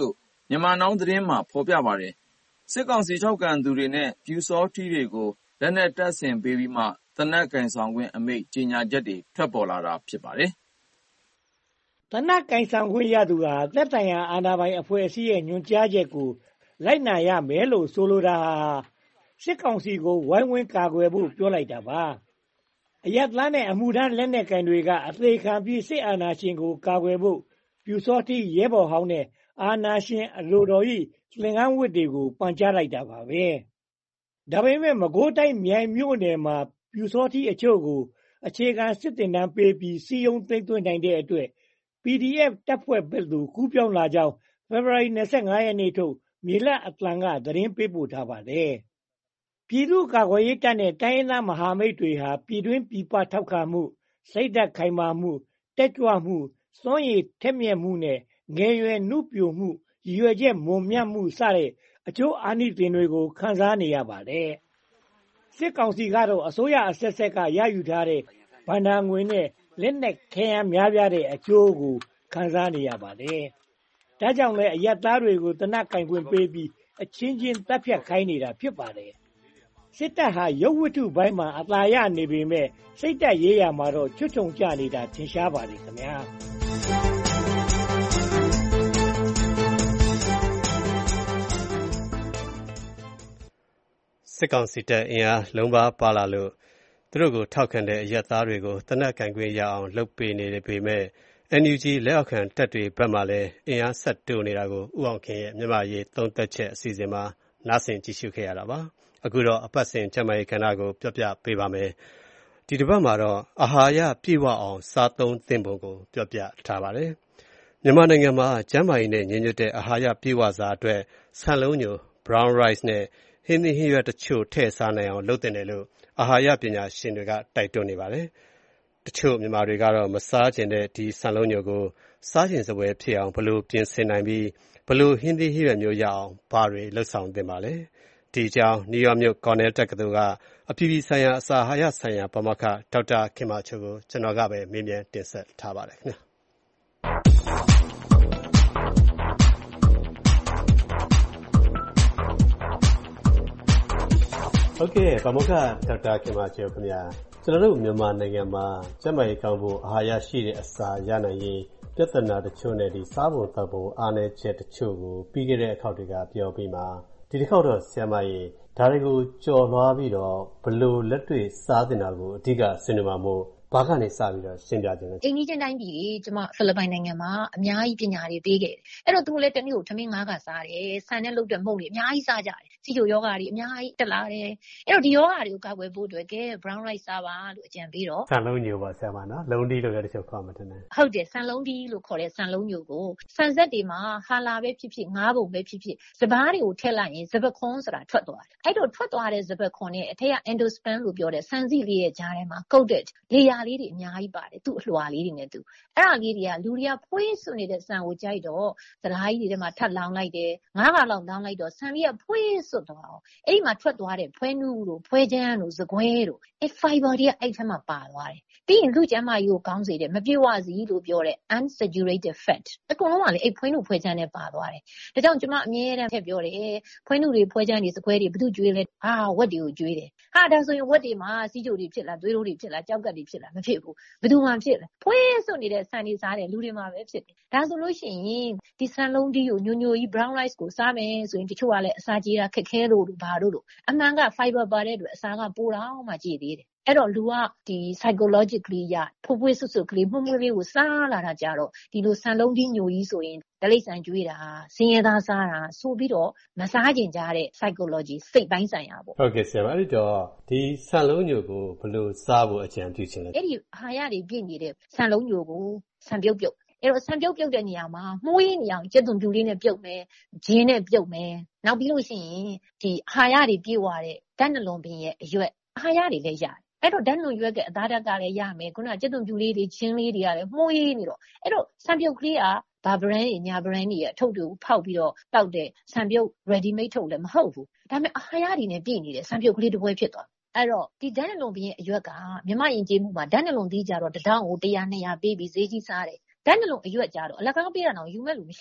S16: မြန်မာနောင်းသတင်းမှာဖော်ပြပါတယ်။စစ်ကောင်စီထောက်ခံသူတွေနဲ့ပျူစောထီးတွေကိုလက်နက်တပ်ဆင်ပေးပြီးမှသေနတ်ကိုင်ဆောင်ခွင့်အမိန့်ကြေညာချက်တွေထွက်ပေါ်လာတာဖြစ်ပါတယ်
S15: ။သေနတ်ကိုင်ဆောင်ခွင့်ရသူဟာသက်ဆိုင်ရာအာဏာပိုင်အဖွဲ့အစည်းရဲ့ညွှန်ကြားချက်ကိုလိုက်နာရမယ်လို့ဆိုလိုတာဟာစစ်ကောင်စီကိုဝိုင်းဝန်းကာကွယ်ဖို့ပြောလိုက်တာပါ။အရပ်သားနဲ့အမှုထမ်းလက်နက်ကိုင်တွေကအသေးခံပြီးစစ်အာဏာရှင်ကိုကာကွယ်ဖို့ပျူစောတိရဲဘော်ဟောင်းနဲ့အာဏာရှင်အလိုတော်၏သင်္ကန်းဝတ်တွေကိုပန်ကြားလိုက်တာပါပဲ။ဒါပေမဲ့မကွေးတိုင်းမြိုင်မြို့နယ်မှာပျူစောတိအချို့ကိုအခြေခံစစ်တင်တန်းပေးပြီးစီယုံသိမ်းသွင်းနိုင်တဲ့အတွက် ပီဒီအက်ဖ် တပ်ဖွဲ့ဘက်သို့ကူးပြောင်းလာကြောင်းဖေဖော်ဝါရီလ ၂၅ ရက်နေ့ထုတ်မြေလတ်အသံကသတင်းပေးပို့ထားပါတယ်။ပြည်သူ့ကာကွယ်ရေးတပ်နဲ့တိုင်းရင်းသားမဟာမိတ်တွေဟာပြည်တွင်းပြည်ပထောက်ခံမှုစိတ်ဓာတ်ခိုင်မာမှုတက်ကြွမှုစွမ်းရည်ထက်မြက်မှုနဲ့ငယ်ရွယ်နုပြိုမှုရည်ရွယ်ချက်မွန်မြတ်မှုစတဲ့အကျိုးအာနိသင်တွေကိုခံစားနေရပါတယ်။စစ်ကောင်စီကတော့အစိုးရအဆက်ဆက်ကရယူထားတဲ့ဗန္ဒာငွေနဲ့လက်နက်ခဲယမ်းများပြားတဲ့အကျိုးကိုခံစားနေရပါတယ်။ဒါကြောင့်လည်းအရပ်သားတွေကိုတနက်ကင်ခွင့်ပေးပြီးအချင်းချင်းတပ်ဖြတ်ခိုင်းနေတာဖြစ်ပါတယ်။စစ်တပ်ဟာရုပ်ဝတ္ထုပိုင်းမှာအသာရနေပေမဲ့စိတ်တက်ရေးရမှာတော့ချွတ်ချုံကြနေတာထင်ရှားပါတယ်ခင်ဗျာ။
S2: စစ်ကောင်စီတပ်အင်အားလုံးပါပါလာလို့သူတို့ကိုထောက်ခံတဲ့အရပ်သားတွေကိုတနက်ကင်ခွင့်ရအောင်လုပ်ပေးနေပေမဲ့ အန် ယူ ဂျီ လက်အောက်ခံတပ်တွေဘက်မှလည်းအင်အားဆက်တိုးနေတာကိုဥအောင်ခင်ရဲ့မြန်မာရေးသုံးသက်ချက်အစီအစဉ်မှာနားဆင်ကြည့်ရှုခဲ့ရတာပါ။အခုတော့အပတ်စဉ်ကျန်းမာရေးကဏ္ဍကိုပြောပြပေးပါမယ်။ဒီတစ်ပတ်မှာတော့အာဟာရပြည့်ဝအောင်စားသုံးသင့်ပုံကိုပြောပြထားပါတယ်။မြန်မာနိုင်ငံမှာကျန်းမာရေးနဲ့ညီညွတ်တဲ့အာဟာရပြည့်ဝစာအတွက်ဆန်လုံးညို brown rice နဲ့ဟင်းသီးဟင်းရွက်တချို့ထည့်စားနိုင်အောင်လုပ်သင့်တယ်လို့အာဟာရပညာရှင်တွေကတိုက်တွန်းနေပါတယ်။တချို့မြန်မာတွေကတော့မစားချင်တဲ့ဒီဆန်လုံးညိုကိုစားချင်စပွဲဖြစ်အောင်ဘယ်လိုပြင်ဆင်နိုင်ပြီးဘယ်လိုဟင်းသီးဟင်းရွက်မျိုးရအောင်ဘာတွေလှုပ်ဆောင်သင့်ပါလဲ။ဒီအကြောင်းနယူးယောက်မြို့ကော်နယ်တက္ကသိုလ်ကအပြည်ပြည်ဆိုင်ရာအစာအာဟာရဆိုင်ရာပါမောက္ခဒေါက်တာခင်မာချိုကိုကျွန်တော်ကပဲမေးမြန်းတင်ဆက်ထားပါတယ်ခင်ဗျာ။ဟုတ်ကဲ့ပါမောက္ခဒေါက်တာခင်မာချိုခင်ဗျာကျွန်တော်တို့မြန်မာနိုင်ငံမှာကျန်းမာရေးကောင်းဖို့အာဟာရရှိတဲ့အစာရနိုင်ရေးပြဿနာတချို့နဲ့ဒီစားဖို့တောက်ဖို့အားနည်းချက်တချို့ကိုပြီးခဲ့တဲ့အခေါက်တွေကပြောပြီးမှဒီတစ်ခေါက်တော့ဆရာမကြီးဒါတွေကိုကြော်လွှားပြီးတော့ဘလို့လက်တွေ့စားတင်တာကိုအဓိကဆွေးနွေးမှာမို့ဘာကနေစပြီးတော့ရှင်းပြခြင်းလဲ
S17: အိန္ဒိယတိုင်းပြည်ကြီးကျွန်မဖိလစ်ပိုင်နိုင်ငံမှာအများကြီးပညာတွေပေးခဲ့တယ်အဲ့တော့သူလည်းတနေ့ကိုထမင်းငါးကစားတယ်ဆန်နဲ့လုပ်တဲ့မုန့်တွေအများကြီးစားကြတယ်စီချိုယောဂါတွေအများကြီးတက်လာတယ်အဲ့တော့ဒီယောဂါတွေကိုကာကွယ်ဖို့အတွက်ကဲ brown rice စားပါလို့အကြံပေးတော့
S2: ဆန်လုံးညိုပါဆရာမနော်လုံးတီးလို့လည်းတချို့ခေါ်မှတင်တယ်
S17: ဟုတ်တယ်ဆန်လုံးတီးလို့ခေါ်တဲ့ဆန်လုံးညိုကိုဆန်ဆက်တွေမှာဟာလာပဲဖြစ်ဖြစ်ငါးပုံပဲဖြစ်ဖြစ်စပားတွေကိုထည့်လိုက်ရင်စပခွန်းဆိုတာထွက်သွားတယ်အဲ့တော့ထွက်သွားတဲ့စပခွန်းနဲ့အထက်က endosperm လို့ပြောတဲ့ဆန်စီလေးရဲ့ကြားထဲမှာကုတ်တဲ့လေယာလေးတွေအများကြီးပါတယ်သူ့အလွှာလေးတွေနဲ့သူအဲ့ဒါလေးတွေကလူတွေကဖွေးစွနေတဲ့ဆန်ကိုကြိုက်တော့သဒ္ဓါကြီးတွေထဲမှာထပ်လောင်းလိုက်တယ်ငါးခါလောက်လောင်းလိုက်တော့ဆန်လေးကဖွေးစွသွားအောင်အဲ့ဒီမှာထွက်သွားတဲ့ဖွဲနူးတို့ဖွဲချမ်းတို့စကွဲတို့အဲ့ fiber တွေကအဲ့ထဲမှာပါသွားတယ်ပြီးရင်လူကျန်းမာရေးကိုကောင်းစေတယ်မပြည့်ဝစီလို့ပြောတဲ့ unsaturated fat အကုန်လုံးကလေအဲ့ဖွဲနူးဖွဲချမ်းနဲ့ပါသွားတယ်ဒါကြောင့်ကျွန်မအမြဲတမ်းထည့်ပြောတယ်ဖွဲနူးတွေဖွဲချမ်းတွေစကွဲတွေဘယ်သူကျွေးလဲဟာဝက်တွေကိုကျွေးတယ်ဟာဒါဆိုရင်ဝက်တွေမှာစီးကြိုတွေဖြစ်လာသွေးတိုးတွေဖြစ်လာကြောက်ကတ်တွေဖြစ်လာမဖြစ်ဘူးဘယ်သူမှဖြစ်လဲဖွေးစွနေတဲ့ဆန်တွေစားတယ်လူတွေမှာပဲဖြစ်တယ်ဒါဆိုလို့ရှိရင်ဒီဆန်လုံးတီးကိုညိုညိုကြီး brown rice ကိုစားမယ်ဆိုရင်တချို့ကလည်းအစာကြေးတာခက်ခဲလို့ဘာလို့လို့အမှန်က fiber ပါတဲ့အတွက်အစာကပိုတော့မှကြည်သေးတယ်အဲ့တော့လူကဒီ psychologically ရဖွေးဖွေးဆွဆွကလေးမှုန့်မှုန့်လေးကိုစားလာတာကြတော့ဒီလိုဆန်လုံးတီးညိုကြီးဆိုရင်တလိမ့်ဆန်ကျွေးတာစင်ရသားစားတာဆိုပြီးတော့မစားကျင်ကြတဲ့ psychology စိတ်ပိုင်းဆိုင်ရာပေါ့
S2: ဟုတ်ကဲ့ဆရာမအဲ့တော့ဒီဆန်လုံးညိုကိုဘယ်လိုစားဖို့အကြံပြုချင်လဲ
S17: အဲ့ဒီဟာရတွေပြည့်နေတဲ့ဆန်လုံးညိုကိုဆန်ပြုတ်ပြုတ်အဲ့တော့ဆန်ပြုတ်ပြုတ်တဲ့နေရာမှာမှုေးနေအောင်ကျက်သွန်ပြူလေးနဲ့ပြုတ်မယ်ဂျင်းနဲ့ပြုတ်မယ်နောက်ပြီးလို့ရှိရင်ဒီဟာရတွေပြည့်ဝတဲ့ဓာတ်နှလုံးပင်ရဲ့အရွက်ဟာရတွေလည်းရတယ်အဲ့တော့ဓာတ်နှလုံးရွက်ကအသားဓာတ်ကလည်းရမယ်ခုနကကျက်သွန်ပြူလေးတွေဂျင်းလေးတွေကလည်းမှုေးနေတော့အဲ့တော့ဆန်ပြုတ်ကလေးကဘာ brand တွေညာ brand တွေရဲ့အထုပ်တွေဖောက်ပြီးတော့တောက်တဲ့ဆန်ပြုတ် ready made ထုတ်လည်းမဟုတ်ဘူးဒါပေမဲ့အာဟာရတွေနဲ့ပြည့်နေတဲ့ဆန်ပြုတ်ကလေးတစ်ပွဲဖြစ်သွားအဲ့တော့ဒီဓာတ်နှလုံးပင်ရဲ့အရွက်ကမြမယဉ်ကျေးမှုမှာဓာတ်နှလုံးသီးကြတော့တထောင်ကိုone hundred two hundredပေးပြီးဈေးကြီးစားတယ်ဓာတ်နှလုံးအရွက်ကြတော့အလကားပေးတာတော့ယူမဲ့လူမရှိဘူး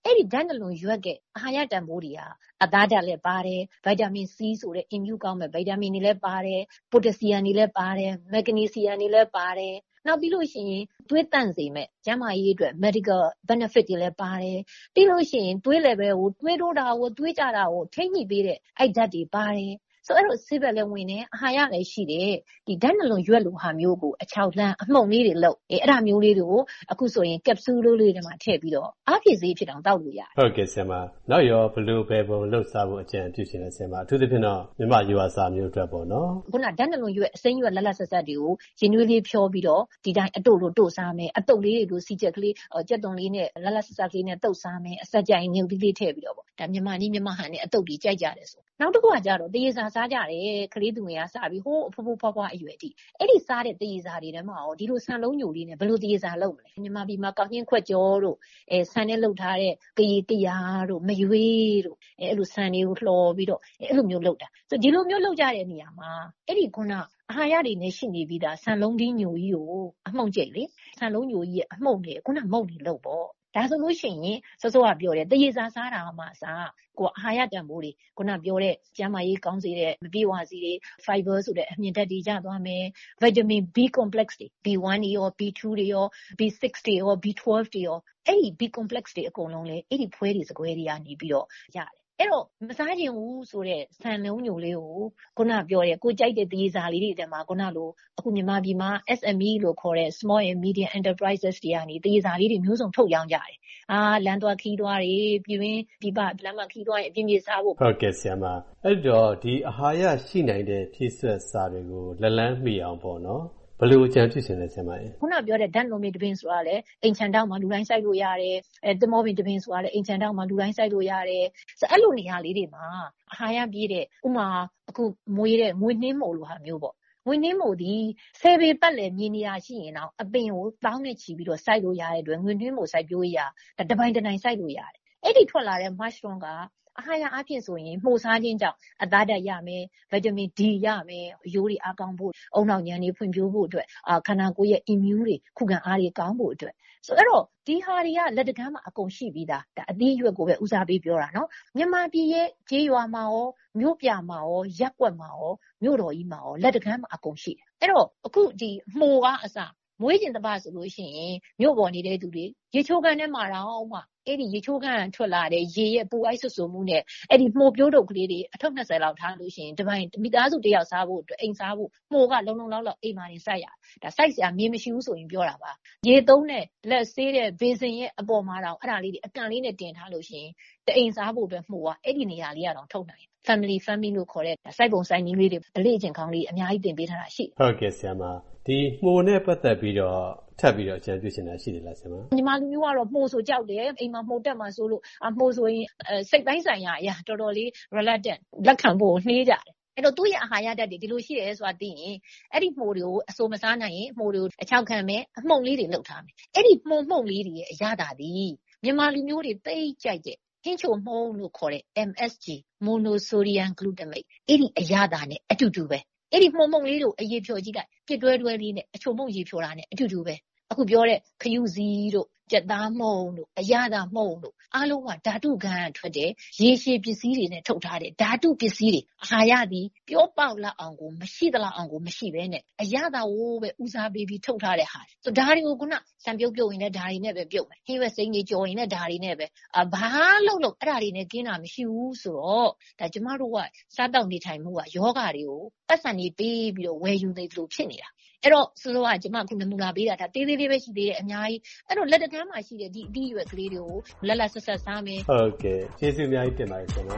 S17: အဲ့ဒီဓာတ်နှလုံးရွက်ကအာဟာရတန်ဖိုးတွေဟာအသားဓာတ်လည်းပါတယ်ဗိုက်တာမင် C ဆိုတဲ့ immune ကောင်းမဲ့ဗိုက်တာမင်တွေလည်းပါတယ်ပိုတက်ဆီယမ်တွေလည်းပါတယ်မက်ဂနီဆီယမ်တွေလည်းပါတယ်နောက်ပြီးလို့ရှိရင်သွေးတန့်စေမဲ့ကျန်းမာရေးအတွက် medical benefit တွေလည်းပါတယ်ပြီးလို့ရှိရင်သွေး level ကိုသွေးတိုးတာကိုသွေးကြတာကိုထိမ့်ညှိပေးတဲ့အဲ့ဓာတ်တွေပါတယ်ဆိုအဲ့လိုဆေးဘက်လည်းဝင်နေအာဟာရလည်းရှိတယ်ဒီဓာတ်နှလုံးရွက်လိုဟာမျိုးကိုအချောက်လန်းအမှုန်လေးတွေလုပ်အဲအဲ့ဒါမျိုးလေးတွေကိုအခုဆိုရင် capsule လေးတွေမှာထည့်ပြီးတော့အားဖြည့်ဆေးဖြစ်အောင်တောက်လို့ရတယ်
S2: ဟုတ်ကဲ့ဆရာမနောက်ရောဘလို့ပဲပုံလှုပ်စားဖို့အကြံပြုရှင်လဲဆရာမအထူးသဖြင့်တော့မြန်မာရွာစာမျိုးအတွက်ပေါ့နော်
S17: ခုနဓာတ်နှလုံးရွက်အစိမ်းရွက်လက်လက်ဆက်ဆက်တွေကိုရင်နွေးလေးဖြောပြီးတော့ဒီတိုင်းအတုပ်လို့တို့စားမယ်အတုပ်လေးတွေကိုစီချက်ကလေးကြက်သွန်လေးနဲ့လက်လက်ဆက်ဆက်ကလေးနဲ့တုပ်စားမယ်အဆက်ကြိုင်ညုပ်လေးလေးထည့်ပြီးတော့ပေါ့ဒါမြန်မာနီးမြန်မာဟန်နဲ့အတုပ်ကြီးကြိုက်ကြတယ်ဆိုနောက်တစ်ခုကကြတော့တရေစာစားကြတယ်ကလေးသူငယ်ကစားပြီးဟိုးအဖိုးဖိုးဖွားဖွားအရွယ်တိအဲ့ဒီစားတဲ့တရေစာတွေထဲမှာရောဒီလိုဆန်လုံးညိုလေးနဲ့ဘယ်လိုတရေစာလုပ်မလဲမြန်မာပြည်မှာကောက်ညင်းခွက်ကြောတို့အဲဆန်နဲ့လုပ်ထားတဲ့ကရီကရာတို့မရွေးတို့အဲအဲ့လိုဆန်တွေကိုလှော်ပြီးတော့အဲ့လိုမျိုးလုပ်တာဆိုဒီလိုမျိုးလုပ်ကြတဲ့နေရာမှာအဲ့ဒီခုနအာဟာရတွေနဲ့ရှိနေပြီးသားဆန်လုံးဒီညိုကြီးကိုအမှုန့်ကျိတ်လေဆန်လုံးညိုကြီးရဲ့အမှုန့်တွေခုနမုန့်တွေလုပ်ပေါ့ဒါဆိုလို့ရှိရင်စောစောကပြောတယ်တရေစာစားတာမှအစားကိုအာဟာရတန်ဖိုးတွေခုနပြောတဲ့ကျန်းမာရေးကောင်းစေတဲ့မပြေဝစီတွေ fiber ဆိုတဲ့အမြင့်ဓာတ်တွေကျသွားမယ် vitamin B complex တွေ B one တွေရော B two တွေရော B six တွေရော B twelve တွေရောအဲ့ဒီ B complex တွေအကုန်လုံးလေအဲ့ဒီဖွဲတွေစကွဲတွေကနေပြီးတော့ရတယ်အဲ့တော့မစားခြင်းဘူးဆိုတဲ့ဆန်လုံးညိုလေးကိုခုနပြောတဲ့ကိုကြိုက်တဲ့တရေစာလေးတွေတဲမှာခုနလိုအခုမြန်မာပြည်မှာ S M E လို့ခေါ်တဲ့ small and medium enterprises တွေကနေတရေစာလေးတွေမျိုးစုံထုတ်ရောင်းကြတယ်အာလမ်းသွားခီးသွားတွေပြည်ရင်းပြပလမ်းမခီးသွားရင်အပြင်းပြေစားဖို့
S2: ဟုတ်ကဲ့ဆရာမအဲ့တော့ဒီအာဟာရရှိနိုင်တဲ့ဖြည့်ဆွက်စာတွေကိုလက်လန်းမိအောင်ပေါ့နော်ဘယ်လိုအကြံပြုရှင်လဲဆရာမရေ
S17: ခုနပြောတဲ့ဓာတ်လုံးမီတပင်းဆိုတာလေအိမ်ချန်တောက်မှာလူတိုင်းစိုက်လို့ရတယ်အဲတမောမီတပင်းဆိုတာလေအိမ်ချန်တောက်မှာလူတိုင်းစိုက်လို့ရတယ်ဆိုအဲ့လိုနေရာလေးတွေမှာအာဟာရပြည့်တဲ့ဥမာအခုမွေးတဲ့ငွေနှင်းမို့လိုဟာမျိုးပေါ့ငွေနှင်းမို့ဒီဆယ်ပေပတ်လေမြင်နေရရှိရင်တော့အပင်ကိုတောင်းနဲ့ချီပြီးတော့စိုက်လို့ရတဲ့အတွက်ငွေနှင်းမို့စိုက်ပျိုးရတာတပိုင်းတနိုင်စိုက်လို့ရတယ်အဲ့ဒီထွက်လာတဲ့ mushroom ကအာဟာရအဖြစ်ဆိုရင်မှုစားခြင်းကြောင့်အသားဓာတ်ရမယ်ဗီတာမင် D ရမယ်အရိုးတွေအားကောင်းဖို့အုံနောက်ဉာဏ်တွေဖွံ့ဖြိုးဖို့အတွက်အာခန္ဓာကိုယ်ရဲ့ immune တွေခုခံအားတွေကောင်းဖို့အတွက်ဆိုအဲ့တော့ဒီဟာတွေကလက်တကမ်းမှာအကုန်ရှိပြီးသားဒါအသီးအရွက်ကိုပဲဦးစားပေးပြောတာနော်မြန်မာပြည်ရဲ့ခြေရွာမှာရောမြို့ပြမှာရောရက်ကွက်မှာရောမြို့တော်ကြီးမှာရောလက်တကမ်းမှာအကုန်ရှိတယ်အဲ့တော့အခုဒီမှုကအစမွေးကျင်တပတ်ဆိုလို့ရှိရင်မြို့ပေါ်နေတဲ့သူတွေရေချိုးကန်ထဲမှာတော့မှအဲ့ဒီရေချိုးကန်ထွက်လာတဲ့ရေရဲ့ပူအိုက်ဆွဆွမှုနဲ့အဲ့ဒီမှုပြိုးတုပ်ကလေးတွေအထုပ်နှစ်ဆယ်လောက်ထားလို့ရှိရင်တပိုင်းမိသားစုတစ်ယောက်စားဖို့အတွက်အိမ်စားဖို့မှုကလုံလုံလောက်လောက်အိမ်မှာနေစိုက်ရဒါစိုက်စရာမြေမရှိဘူးဆိုရင်ပြောတာပါရေသုံးတဲ့လက်ဆေးတဲ့ဘေစင်ရဲ့အပေါ်မှာတော့အဲ့ဒါလေးတွေအကန်လေးနဲ့တင်ထားလို့ရှိရင်တအိမ်စားဖို့အတွက်မှုကအဲ့ဒီနေရာလေးကတော့ထုတ်နိုင်family family လို့ခေါ်တဲ့စိုက်ပုံစိုက်နည်းလေးတွေဗလေ့ကျင်ကောင်းလေးအများကြီးတင်ပေးထားတာရှိ
S2: ဟုတ်ကဲ့ဆရာမဒီမှုနဲ့ပတ်သက်ပြီးတော့ထပ်ပြီးတော့အကြံပြုရှင်တာရှိတယ်လားဆရာမ
S17: ညီမလူမျိုးကတော့မှုဆိုကြောက်တယ်အိမ်မှာမှုတက်မှာဆိုလို့အမှုဆိုရင်စိတ်ပိုင်းဆိုင်ရာအရာတော်တော်လေး reluctant လက်ခံဖို့နှေးကြတယ်အဲ့တော့သူ့ရဲ့အာဟာရဓာတ်တွေဒီလိုရှိတယ်ဆိုတာသိရင်အဲ့ဒီမှုတွေကိုအစိုးမစားနိုင်ရင်မှုတွေကိုအချောက်ခံမယ်အမှုန့်လေးတွေလုပ်ထားမယ်အဲ့ဒီမှုန့်မှုန့်လေးတွေရဲ့အရာတာဒီမြန်မာလူမျိုးတွေသိကြိုက်တဲ့ဟင်းချိုမှုန့်လို့ခေါ်တဲ့ M S G monosodium glutamate အဲ့ဒီအရာတာနဲ့အတူတူပဲအဲ့ဒီမှုံမှုံလေးတို့အရေးဖြော်ကြည့်လိုက်ပြစ်တွဲတွဲလေးနဲ့အချုံမှုံရေးဖြော်တာနဲ့အတူတူပဲအခုပြောတဲ့ခယူစီတို့ကြက်သားမှုံတို့အရသာမှုံတို့အားလုံးကဓာတုခံထွက်တဲ့ရေရှည်ပစ္စည်းတွေနဲ့ထုတ်ထားတဲ့ဓာတုပစ္စည်းတွေအာဟာရသည်ပြောပေါက်လောက်အောင်ကိုမရှိသလောက်အောင်ကိုမရှိဘဲနဲ့အရသာဝိုးပဲဦးစားပေးပြီးထုတ်ထားတဲ့ဟာဆိုဓာတွေကိုခုနစံပြုတ်ပြုတ်ရင်လည်းဓာတွေနဲ့ပဲပြုတ်မယ်ဟင်းဝက်စိမ်းတွေကြော်ရင်လည်းဓာတွေနဲ့ပဲအဘာလို့လို့အဲ့ဓာတွေနဲ့กินတာမရှိဘူးဆိုတော့ဒါကျမတို့ကစားတောက်နေထိုင်မှုကယောဂတွေကိုပတ်စံနေပေးပြီးတော့ဝယ်ယူနေသလိုဖြစ်နေတာအဲ့တော့ဆိုတော့ကျမခုနမူလာပေးတာဒါသေးသေးလေးပဲရှိသေးတယ်အများကြီးအဲ့တော့လက်တကမ်းမှာရှိတဲ့ဒီအသီးအရွက်ကလေးတွေကိုလက်လက်ဆက်ဆက်စားမယ်
S2: ဟုတ်ကဲ့ကျေးဇူးအများကြီးတင်ပါတယ်ဆရာ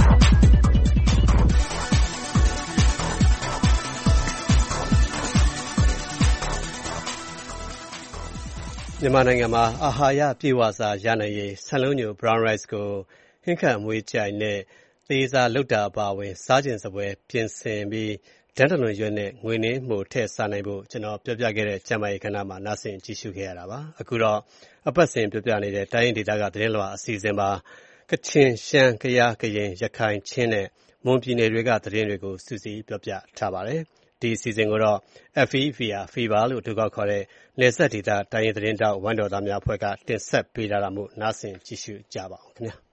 S2: မြန်မာနိုင်ငံမှာအာဟာရပြည့်ဝစွာရနိုင်ရေးဆန်လုံးညို brown rice ကိုဟင်းခတ်မွေးကြိုင်နဲ့သေးစားလုပ်တာအပါအဝင်စားကျင်စပွဲပြင်ဆင်ပြီးဓာတ်တလွန်ရွက်နဲ့ငွေနှင်းမှုထည့်စားနိုင်ဖို့ကျွန်တော်ပြောပြခဲ့တဲ့ကျန်းမာရေးကဏ္ဍမှာနားဆင်ကြည့်ရှုခဲ့ရတာပါအခုတော့အပတ်စဉ်ပြောပြနေတဲ့တိုင်းရင်းဒေသကသတင်းလွှာအစီအစဉ်မှာကချင်ရှမ်းကယားကရင်ရခိုင်ချင်းနဲ့မွန်ပြည်နယ်တွေကသတင်းတွေကိုစူးစီးပြောပြထားပါတယ်ဒီဒီအစီအစဉ်ကိုတော့ F E V R Fever လို့အတိုကောက်ခေါ်တဲ့နယ်စပ်ဒေသတိုင်းရင်းသတင်းတောက်ဝမ်းတော်သားများအဖွဲ့ကတင်ဆက်ပေးထားတာမို့နားဆင်ကြည့်ရှုကြပါအောင်ခင်ဗျာ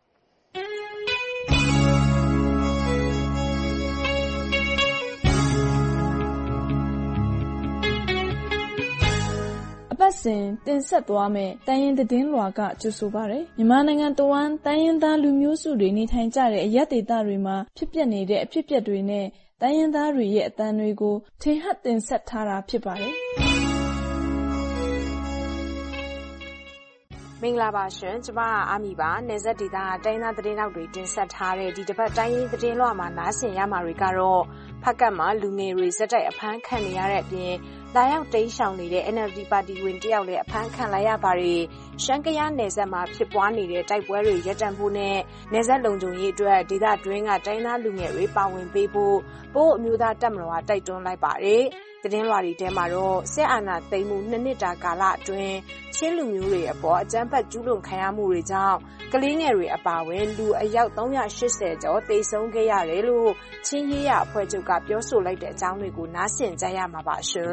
S18: အပတ်စဉ်တင်ဆက်သွားမယ့်တိုင်းရင်းသတင်းလွှာကကြိုဆိုပါရယ်မြန်မာနိုင်ငံတဝန်းတိုင်းရင်းသားလူမျိုးစုတွေနေထိုင်ကြတဲ့အရပ်ဒေသတွေမှာဖြစ်ပျက်နေတဲ့အဖြစ်အပျက်တွေနဲ့တိုင်းရင်းသားတွေရဲ့အသံတွေကိုထင်ဟပ်တင်ဆက်ထားတာဖြစ်ပါတယ်
S19: မင်္ဂလာပါရှင်ကျမကအာမီပါနယ်စပ်ဒေသတိုင်းသားသတင်းတောက်တွေတင်ဆက်ထားတဲ့ဒီတစ်ပတ်တိုင်းရင်းသတင်းလွှာမှာနားဆင်ရမှာတွေကတော့ဖက်ကတ်မှာလူငယ်တွေစက်တိုက်အဖမ်းခံနေရတဲ့အပြင်လာရောက်တိမ်းရှောင်နေတဲ့ N L D ပါတီဝင်တယောက်လည်းအဖမ်းခံလိုက်ရပါတယ်ရှမ်းကယားနယ်စပ်မှာဖြစ်ပွားနေတဲ့တိုက်ပွဲတွေရပ်တန့်ဖို့နဲ့နယ်စပ်လုံခြုံရေးအတွက်ဒေသတွင်းကတိုင်းသားလူငယ်တွေပါဝင်ပေးဖို့ပို့အမျိုးသားတပ်မတော်ကတိုက်တွန်းလိုက်ပါတယ်သတင်းလွှာတွေထဲမှာတော့စစ်အာဏာသိမ်းမှုနှစ်နှစ်တာကာလအတွင်းချင်းလူမျိုးတွေအပေါ်အကြမ်းဖက်ကျူးလွန်ခံရမှုတွေကြောင့်ကလေးငယ်တွေအပါအဝင်လူအယောက်သုံးရာရှစ်ဆယ်ကျော်သေဆုံးခဲ့ရတယ်လို့ချင်းရေးရအဖွဲ့ချုပ်ကပြောဆိုလိုက်တဲ့အကြောင်းတွေကိုနားဆင်ကြရမှာပါရှင်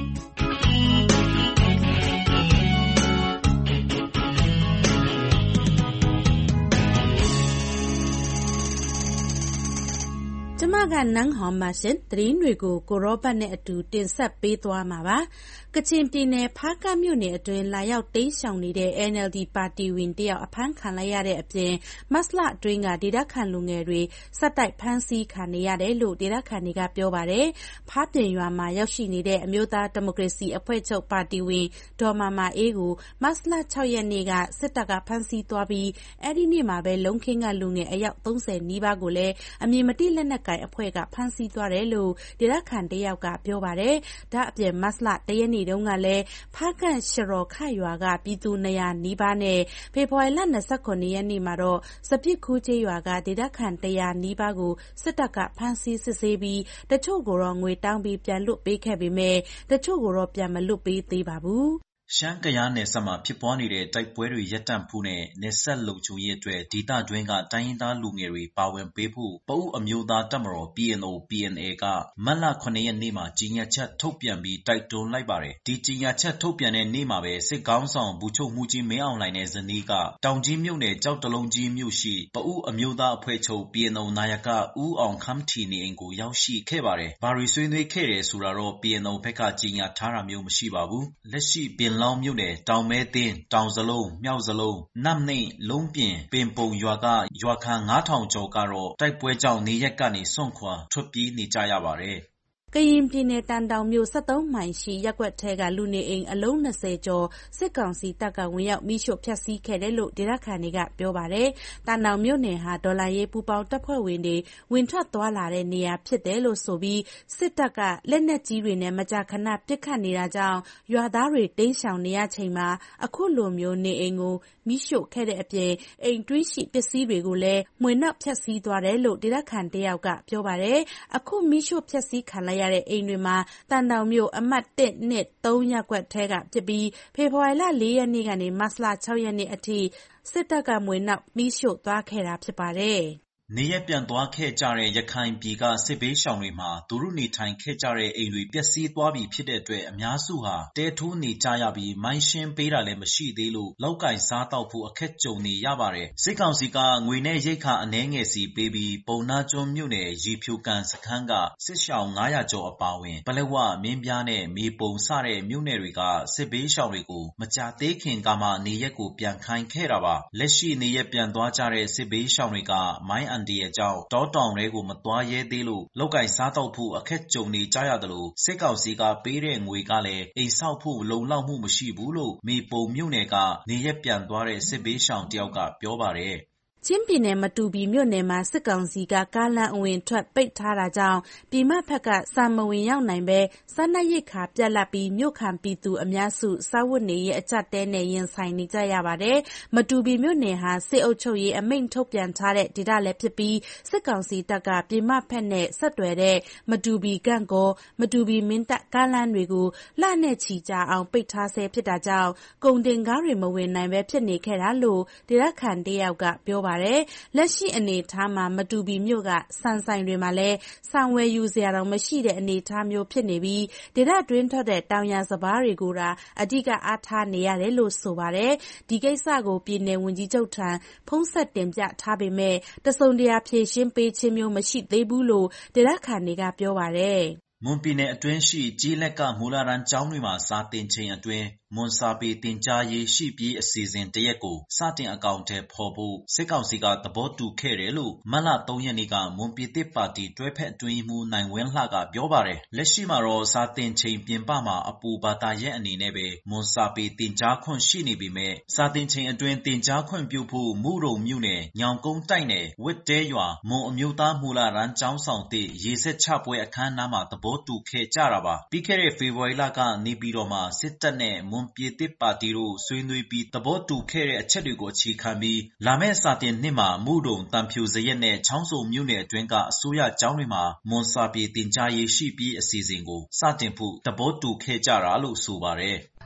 S19: ကျမကနန်းဟောင်ပါရှင်သတင်းတွေကိုကိုရောဘတ်နဲ့အတူတင်ဆက်ပေးသွားမှာပါကချင်ပြည်နယ်ဖားကတ်မြို့နယ်အတွင်းလာရောက်တိမ်းရှောင်နေတဲ့ N L D ပါတီဝင်တယောက်အဖမ်းခံလိုက်ရတဲ့အပြင်မတ်လအတွင်းကဒေသခံလူငယ်တွေစက်တိုက်ဖမ်းဆီးခံနေရတယ်လို့ဒေသခံတွေကပြောပါတယ်ဖားပြင်ရွာမှာရောက်ရှိနေတဲ့အမျိုးသားဒီမိုကရေစီအဖွဲ့ချုပ်ပါတီဝင်ဒေါ်မာမာအေးကိုမတ်လ၆ရက်နေ့ကစစ်တပ်ကဖမ်းဆီးသွားပြီးအဲ့ဒီနေ့မှာပဲလုံခင်းကလူငယ်အယောက်သုံးဆယ်နီးပါးကိုလည်းအမည်မတိလက်နက်ကိုင်အဖွဲ့ကဖမ်းဆီးသွားတယ်လို့ဒေသခံတယောက်ကပြောပါတယ်ဒါအပြင်မတ်လတရက်နေ့တုန်းကလည်းဖားကန့်ရှရော်ခရွာကပြည်သူနှစ်ရာနီးပါးနဲ့ဖေဖော်ဝါရီလ၂၇ရက်နေ့မှာတော့စပစ်ခိုးကျေးရွာကဒေသခံတရာနီးပါးကိုစစ်တပ်ကဖမ်းဆီးစစ်ဆေးပြီးတချို့ကိုတော့ငွေတောင်းပြီးပြန်လွတ်ပေးခဲ့ပေမဲ့တချို့ကိုတော့ပြန်မလွတ်ပေးသေးပါဘူး
S20: ရှမ်းကယားနယ်စပ်မှာဖြစ်ပွားနေတဲ့တိုက်ပွဲတွေရပ်တန့်ဖို့နဲ့နယ်စပ်လုံခြုံရေးအတွက်ဒေသတွင်းကတိုင်းရင်းသားလူငယ်တွေပါဝင်ပေးဖို့ပအိုဝ်းအမျိုးသားတပ်မတော် P N O P N A ကမတ်လ၇ရက်နေ့မှာကြေညာချက်ထုတ်ပြန်ပြီးတိုက်တွန်းလိုက်ပါတယ်။ဒီကြေညာချက်ထုတ်ပြန်တဲ့နေ့မှာပဲစစ်ခေါင်းဆောင်ဗိုလ်ချုပ်မှူးကြီးမင်းအောင်လှိုင်နဲ့ဇနီးကတောင်ကြီးမြို့နယ်ကျောက်တလုံးကြီးမြို့ရှိပအိုဝ်းအမျိုးသားအဖွဲ့ချုပ် P N O နာယကဦးအောင်ခမ်းထီနေအိမ်ကိုရောက်ရှိခဲ့ပါတယ်။ဘာတွေဆွေးနွေးခဲ့တယ်ဆိုတာတော့ P N O ဘက်ကကြေညာထားတာမျိုးမရှိပါဘူး။လက်ရှိပင်လောင်းမြို့နယ်တောင်မဲသင်းတောင်စလုံးမြောက်စလုံးနတ်နှိမ့်လုံးပြင်ပင်ပုံရွာကရွာခံငါးထောင်ကျော်ကတော့တိုက်ပွဲကြောင့်နေရက်ကနေစွန့်ခွာထွက်ပြေးနေကြရပါတယ်
S19: ကရင်ပြည်နယ်တန်တောင်မြို့၁၃မိုင်ရှိရပ်ကွက်ထဲကလူနေအိမ်အလုံး၂၀ကျော်စစ်ကောင်စီတပ်ကဝင်ရောက်မိရှို့ဖျက်ဆီးခဲ့တယ်လို့ဒေသခံတွေကပြောပါတယ်။တန်တောင်မြို့နယ်ဟာဒေါ်လာရေးပူပေါင်းတပ်ဖွဲ့ဝင်တွေဝင်ထွက်သွားလာတဲ့နေရာဖြစ်တယ်လို့ဆိုပြီးစစ်တပ်ကလက်နက်ကြီးတွေနဲ့မကြာခဏပစ်ခတ်နေတာကြောင့်ရွာသားတွေတိမ်းရှောင်နေရချိန်မှာအခုလိုမျိုးနေအိမ်ကိုမိရှို့ခဲ့တဲ့အပြင်အိမ်တွင်းရှိပစ္စည်းတွေကိုလည်းမွှေနှောက်ဖျက်ဆီးသွားတယ်လို့ဒေသခံတယောက်ကပြောပါတယ်။အခုမိရှို့ဖျက်ဆီးခံလိုက်ရတဲ့အိမ်တွေမှာတန်တောင်မြို့အမှတ်၁ ၂ ၃ရပ်ကွက်ထဲကဖြစ်ပြီးဖေဖော်ဝါရီလ၄ရက်နေ့ကနေမတ်လ၆ရက်နေ့အထိစစ်တပ်ကမွှေနှောက်မိရှို့သွားခဲ့တာဖြစ်ပါတယ်။
S20: နေရပ်ပြန်သွားခဲ့ကြတဲ့ရခိုင်ပြည်ကစစ်ဘေးရှောင်တွေမှာသူတို့နေထိုင်ခဲ့ကြတဲ့အိမ်တွေပျက်စီးသွားပြီဖြစ်တဲ့အတွက်အများစုဟာတဲထိုးနေကြရပြီးမိုင်းရှင်းပေးတာလည်းမရှိသေးလို့လောက်ကင်စားတော့ဖို့အခက်ကြုံနေရပါတယ်။စစ်ကောင်စီကငွေနဲ့ရိတ်ခါအနှဲငယ်စီပေးပြီးပုံနာကျွန်းမြို့နယ်ရီဖြူကန်စခန်းကစစ်ရှောင်ငါးရာကျော်အပါဝင်ပလက်ဝမင်းပြားနဲ့မေပုံစတဲ့မြို့နယ်တွေကစစ်ဘေးရှောင်တွေကိုမကြသေးခင်ကမှနေရက်ကိုပြန်ခိုင်းခဲ့တာပါ။လက်ရှိနေရက်ပြန်သွားကြတဲ့စစ်ဘေးရှောင်တွေကမိုင်းအန်ဒီရဲ့ကြောင့်တောတောင်တွေကိုမသွားရဲသေးလို့လောက်ကင်စားတော့ဖို့အခက်ကြုံနေကြရတယ်လို့စစ်ကောင်စီကပေးတဲ့ငွေကလည်းအိမ်ဆောက်ဖို့လုံလောက်မှုမရှိဘူးလို့မေပုံမြို့နယ်ကနေရက်ပြန်သွားတဲ့စစ်ဘေးရှောင်တယောက်ကပြောပါတယ်
S19: ချင်းပြည်နယ်မတူပီမြို့နယ်မှာစစ်ကောင်စီကကားလမ်းအဝင်ထွက်ပိတ်ထားတာကြောင့်ပြည်မဘက်ကစာမဝင်ရောက်နိုင်ပဲစားနပ်ရိက္ခာပြတ်လတ်ပြီးမြို့ခံပြည်သူအများစုစားဝတ်နေရေးအကျပ်တဲနဲ့ရင်ဆိုင်နေကြရပါတယ်။မတူပီမြို့နယ်ဟာစစ်အုပ်ချုပ်ရေးအမိန့်ထုတ်ပြန်ထားတဲ့ဒေသလည်းဖြစ်ပြီးစစ်ကောင်စီတပ်ကပြည်မဘက်နဲ့ဆက်သွယ်တဲ့မတူပီကန့်ကောမတူပီမင်းတပ်ကားလမ်းတွေကိုလနဲ့ချီကြအောင်ပိတ်ထားဆဲဖြစ်တာကြောင့်ကုန်တင်ကားတွေမဝင်နိုင်ပဲဖြစ်နေခဲ့တာလို့ဒေသခံတယောက်ကပြောပါပါတယ်။လက်ရှိအနေအထားမှာမတူပီမြို့ကဆန်ဆိုင်တွေမှာလည်းဆောင်ဝယ်ယူစရာတောင်မရှိတဲ့အနေအထားမျိုးဖြစ်နေပြီးဒေသတွင်းထွက်တဲ့တောင်ယာစပါးတွေကိုသာအဓိကအားထားနေရတယ်လို့ဆိုပါတယ်။ဒီကိစ္စကိုပြည်နယ်ဝန်ကြီးချုပ်ထံဖုန်းဆက်တင်ပြထားပေမဲ့တစုံတရာဖြေရှင်းပေးခြင်းမျိုးမရှိသေးဘူးလို့ဒေသခံတွေကပြောပါတယ်
S20: ။မွန်ပြည်နယ်အတွင်းရှိကျေးလက်ကမူလတန်းကျောင်းတွေမှာစာသင်ချိန်အတွင်းမွန်စာပေသင်ကြားရေးရှိပြီးအစီအစဉ်တရက်ကိုစတင်အကောင်အထည်ဖော်ဖို့စစ်ကောင်စီကသဘောတူခဲ့တယ်လို့မတ်လသုံးရက်နေ့ကမွန်ပြည်သစ်ပါတီတွဲဖက်အတွင်းရေးမှူးနိုင်ဝင်းလှကပြောပါတယ်။လက်ရှိမှာတော့စာသင်ချိန်ပြင်ပမှာအပူဘာသာရပ်အနေနဲ့ပဲမွန်စာပေသင်ကြားခွင့်ရှိနေပေမဲ့စာသင်ချိန်အတွင်းသင်ကြားခွင့်ပြုဖို့မူရုံမြို့နယ်ညောင်ကုန်းတိုက်နယ်ဝစ်တဲရွာမွန်အမျိုးသားမူလတန်းကျောင်းဆောင်သည့်ရေဆက်ချပွဲအခမ်းအနားမှာသဘောတူခဲ့ကြတာပါ။ပြီးခဲ့တဲ့ဖေဖော်ဝါရီလကနေပြည်တော်မှာစစ်တပ်နဲ့မွန်ပြည်သစ်ပါတီတို့ဆွေးနွေးပြီးသဘောတူခဲ့တဲ့အချက်တွေကိုအခြေခံပြီးလာမယ့်စာတင်နှစ်မှာမူတုံတံဖြူစရက်နဲ့ချောင်းစုံမြို့နယ်အတွင်းကအစိုးရကျောင်းတွေမှာမွန်စာပေသင်ကြားရေးရှိပြီးအစီအစဉ်ကိုစတင်ဖို့သဘောတူခဲ့ကြတာလို့ဆိုပါတယ်။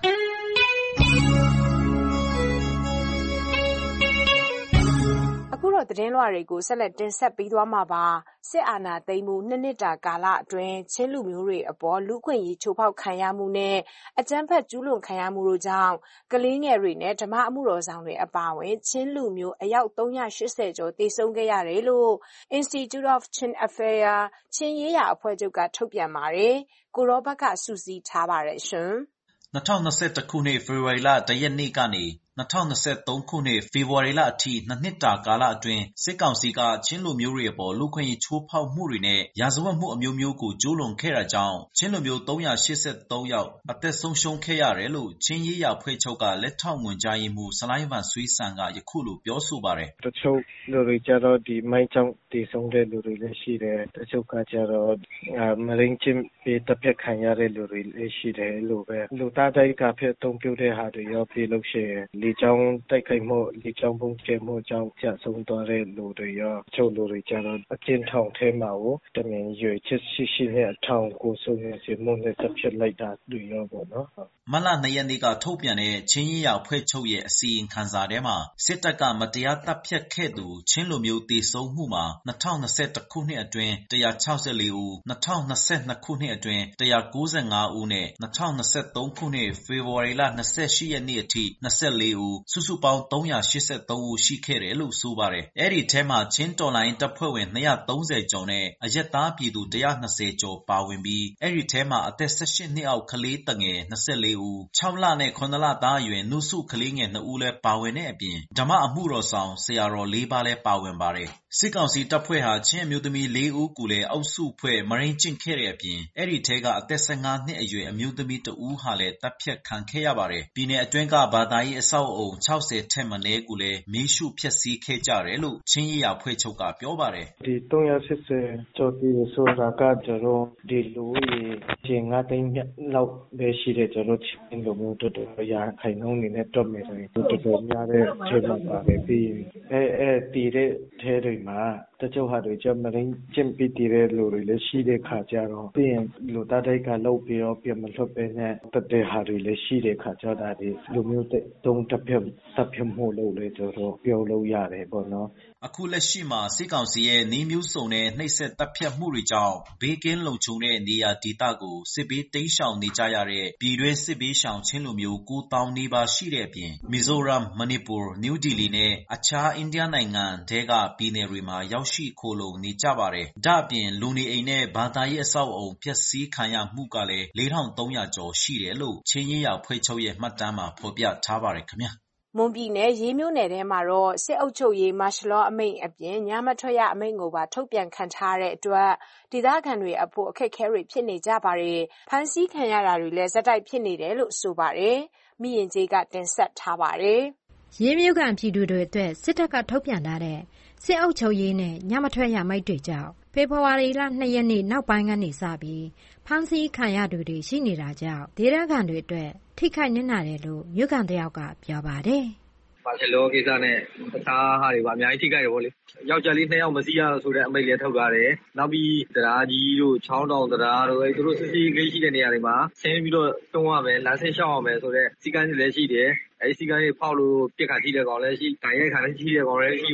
S21: အခုတော့သတင်းလွှာတွေကိုဆက်လက်တင်ဆက်ပေးသွားမှာပါစစ်အာဏာသိမ်းမှုနှစ်နှစ်တာကာလအတွင်းချင်းလူမျိုးတွေအပေါ်လူခွင့်ရေးချိုးဖောက်ခံရမှုနဲ့အကြမ်းဖက်ကျူးလွန်ခံရမှုတို့ကြောင့်ကလေးငယ်တွေနဲ့ဓမ္မအမှုတော်ဆောင်တွေအပါအဝင်ချင်းလူမျိုးအယောက်သုံးရာရှစ်ဆယ်ကျော်သေဆုံးခဲ့ရတယ်လို့ Institute of Chin Affairs ချင်းရေးရာအဖွဲ့ချုပ်ကထုတ်ပြန်ပါတယ်ကိုရောဘတ်ကစူးစီးထားပါတယ်ရှင်
S20: ၂၀၂၁ခုနှစ်ဖေဖော်ဝါရီလတစ်ရက်နေ့ကနေ၂၀၂၃ခုနှစ်ဖေဖော်ဝါရီလအထိနှစ်နှစ်တာကာလအတွင်းစစ်ကောင်စီကချင်းလူမျိုးတွေအပေါ်လူခွင့်ရေးချိုးဖောက်မှုတွေနဲ့ရာဇဝတ်မှုအမျိုးမျိုးကိုကျူးလွန်ခဲ့တာကြောင့်ချင်းလူမျိုးသုံးရာရှစ်ဆယ်သုံးယောက်အသက်ဆုံးရှုံးခဲ့ရတယ်လို့ချင်းရေးရာဖွဲ့ချုပ်ကလက်ထောက်ဝန်ကြားရေးမှူးဆလိုင်းဗန်ဆွေးဆန်ကယခုလိုပြောဆိုပါတယ်
S22: တချို့လူတွေကြတော့ဒီမိုင်းကြောင့်တည်ဆုံးတဲ့လူတွေလည်းရှိတယ်တချို့ကကြတော့မရင်းချင်းပေးတပ်ဖြတ်ခံရတဲ့လူတွေလည်းရှိတယ်လို့ပဲလူသားတိုက်ကဖြစ်တုံးပြတဲ့ဟာတွေရောပြေလို့ရှိရင်လေကြောင်းတိုက်ခိုက်မှုလေကြောင်းပုံကျဲမှုကြောင့်ကျဆုံးသွားတဲ့လူတွေရောချုပ်လူတွေကြတော့အကျဉ်းထောင်ထဲမှာကိုတမင်ရွေချက်ရှိရှိနဲ့အထောင်ကိုဆုံးနေစေမှုနဲ့တပ်ဖြတ်လိုက်တာတွေရောပေါ့နော်
S20: မလနှစ်ရက်နေ့ကထုတ်ပြန်တဲ့ချင်းရေးရာဖွဲ့ချုပ်ရဲ့အစီရင်ခံစာထဲမှာစစ်တပ်ကမတရားတပ်ဖြတ်ခဲ့သူချင်းလူမျိုးသေဆုံးမှုမှာ၂၀၂၁ခုနှစ်အတွင်း၁၆၄ဦး၂၀၂၂ခုနှစ်အတွင်း၁၉၅ဦးနဲ့၂၀၂၃ခုနှစ်ဖေဖော်ဝါရီလ၂၈ရက်နေ့အထိ၂၄ဦးစုစုပေါင်းသုံးရာရှစ်ဆယ်သုံးဦးရှိခဲ့တယ်လို့ဆိုပါတယ်။အဲ့ဒီထဲမှာချင်းတော်လိုင်းတပ်ဖွဲ့ဝင်၂၃၀ကျော်နဲ့အရက်သားပြည်သူ၁၂၀ကျော်ပါဝင်ပြီးအဲ့ဒီထဲမှာအသက်၁၈နှစ်အောက်ကလေးတငယ်၂၄ဦး၆လနဲ့၇လသားအရွယ်နုစုကလေးငယ်၂ဦးလည်းပါဝင်တဲ့အပြင်ဓမ္မအမှုတော်ဆောင်ဆရာတော်၄ပါးလည်းပါဝင်ပါတယ်။စစ်ကောင်စီတပ်ဖွဲ့ဟာချင်းအမျိုးသမီး၄ဦးကိုလည်းအုပ်စုဖွဲ့မရိန်းကျင့်ခဲ့တဲ့အပြင်အဲ့ဒီထဲကအသက်၁၅နှစ်အရွယ်အမျိုးသမီးတဦးဟာလည်းတပ်ဖြတ်ခံခဲ့ရပါတယ်။ပြည်내အတွင်းကဘာသာရေးအဆောက်အအုံ၆၀ထက်မနည်းကိုလည်းမီးရှို့ဖျက်ဆီးခဲ့ကြတယ်လို့ချင်းရေးရာဖွဲ့ချုပ်ကပြောပါတယ်
S22: ။ဒီသုံးရာရှစ်ဆယ်ကျော်ဒီဆိုတာကကျွန်တော်ဒီလူကြီးချင်းငါသိန်းလောက်ပဲရှိတဲ့ကျွန်တော်ချင်းလူမျိုးတို့တို့ရာခိုင်နှုန်းနေနဲ့တွက်မယ်ဆိုရင်တော်တော်များတဲ့ခြေမှတ်ပါပဲပြီးအဲအဲတည်တဲ့ထဲတွေမှာတချို့ဟာတွေကျမရင်းကျင့်ပြီးတည်တဲ့လူတွေလည်းရှိတဲ့ခါကြတော့ပြီးရင်လူသားတိုက်ကလောက်ပြီးတော့ပြန်မလွတ်ပဲနဲ့တက်တဲ့ဟာတွေလည်းရှိတဲ့ခါကြတာဒီလူမျိုးတုံးတစ်ပြတ်တပ်ဖြတ်မှုလို့လည်းကျွန်တော်ပြောလို့ရတယ်ပေါ့နော်
S20: အခုလက်ရှိမှာစစ်ကောင်စီရဲ့နှီးမျိုးစုံနဲ့နှိပ်စက်တပ်ဖြတ်မှုတွေကြောင့်ဘေးကင်းလုံခြုံတဲ့နေရာဒေသကိုစစ်ဘေးတိမ်းရှောင်နေကြရတဲ့ပြည်တွင်းစစ်ဘေးရှောင်ချင်းလူမျိုးကိုးသောင်းနီးပါးရှိတဲ့အပြင်မီဇိုရမ်မဏိပူနယူးဒေလီနဲ့အခြားအိန္ဒိယနိုင်ငံတဲကပြည်နယ်တွေမှာရောက်ရှိခိုလုံနေကြပါတယ်။ဒါ့အပြင်လူနေအိမ်နဲ့ဘာသာရေးအဆောက်အအုံဖျက်ဆီးခံရမှုကလည်းလေးထောင်သုံးရာကျော်ရှိတယ်လို့ချင်းရေးရာဖွဲ့ချုပ်ရဲ့မှတ်တမ်းမှာဖော်ပြထားပါတယ်ခင်ဗျာ
S21: မွန်ပြည်နယ်ရေးမြို့နယ်ထဲမှာတော့စစ်အုပ်ချုပ်ရေးမာရှလောအမိန့်အပြင်ညမထွက်ရအမိန့်ကိုပါထုတ်ပြန်ခံထားတဲ့အတွက်ဒေသခံတွေအဖို့အခက်အခဲတွေဖြစ်နေကြပါတယ်။ဖမ်းဆီးခံရတာတွေလည်းဇက်တိုက်ဖြစ်နေတယ်လို့ဆိုပါတယ်။မိရင်ကြီးကတင်ဆက်ထားပါတယ်
S23: ။ရေးမြို့ကပြည်သူတွေအတွက်စစ်တပ်ကထုတ်ပြန်ထားတဲ့စစ်အုပ်ချုပ်ရေးနဲ့ညမထွက်ရအမိန့်တွေကြောင့်ဖေဖော်ဝါရီလနှစ်ရက်နေ့နောက်ပိုင်းကနေစပြီးဖမ်းဆီးခံရသူတွေရှိနေတာကြောင့်ဒေသခံတွေအတွက်ထိခိုက်နစ်နာတယ်လို့မြို့ခံတယောက်ကပြောပါတယ်
S24: ။ပါချလောကိစ္စနဲ့တခြားဟာတွေပါအများကြီးထိခိုက်တယ်ဗောလေ။ယောက်ျားလေးနှစ်ယောက်မစီးရဆိုတဲ့အမိန့်လည်းထုတ်ထားတယ်။နောက်ပြီးတရားကြီးတို့ချောင်းတောင်တရားတို့အဲသူတို့စစ်စစ်ဂိတ်ရှိတဲ့နေရာတွေမှာဆင်းပြီးတော့တုံးရမယ်လမ်းဆင်းရှောက်ရမယ်ဆိုတဲ့စီကံတွေလည်းရှိတယ်။အဲဒီစီကံတွေဖောက်လို့ပြစ်ခါထိတဲ့ကောင်လည်းရှိ၊တိုင်ရိုက်ခါလည်းရှိတဲ့ကောင်လည်းရှိပေါ့။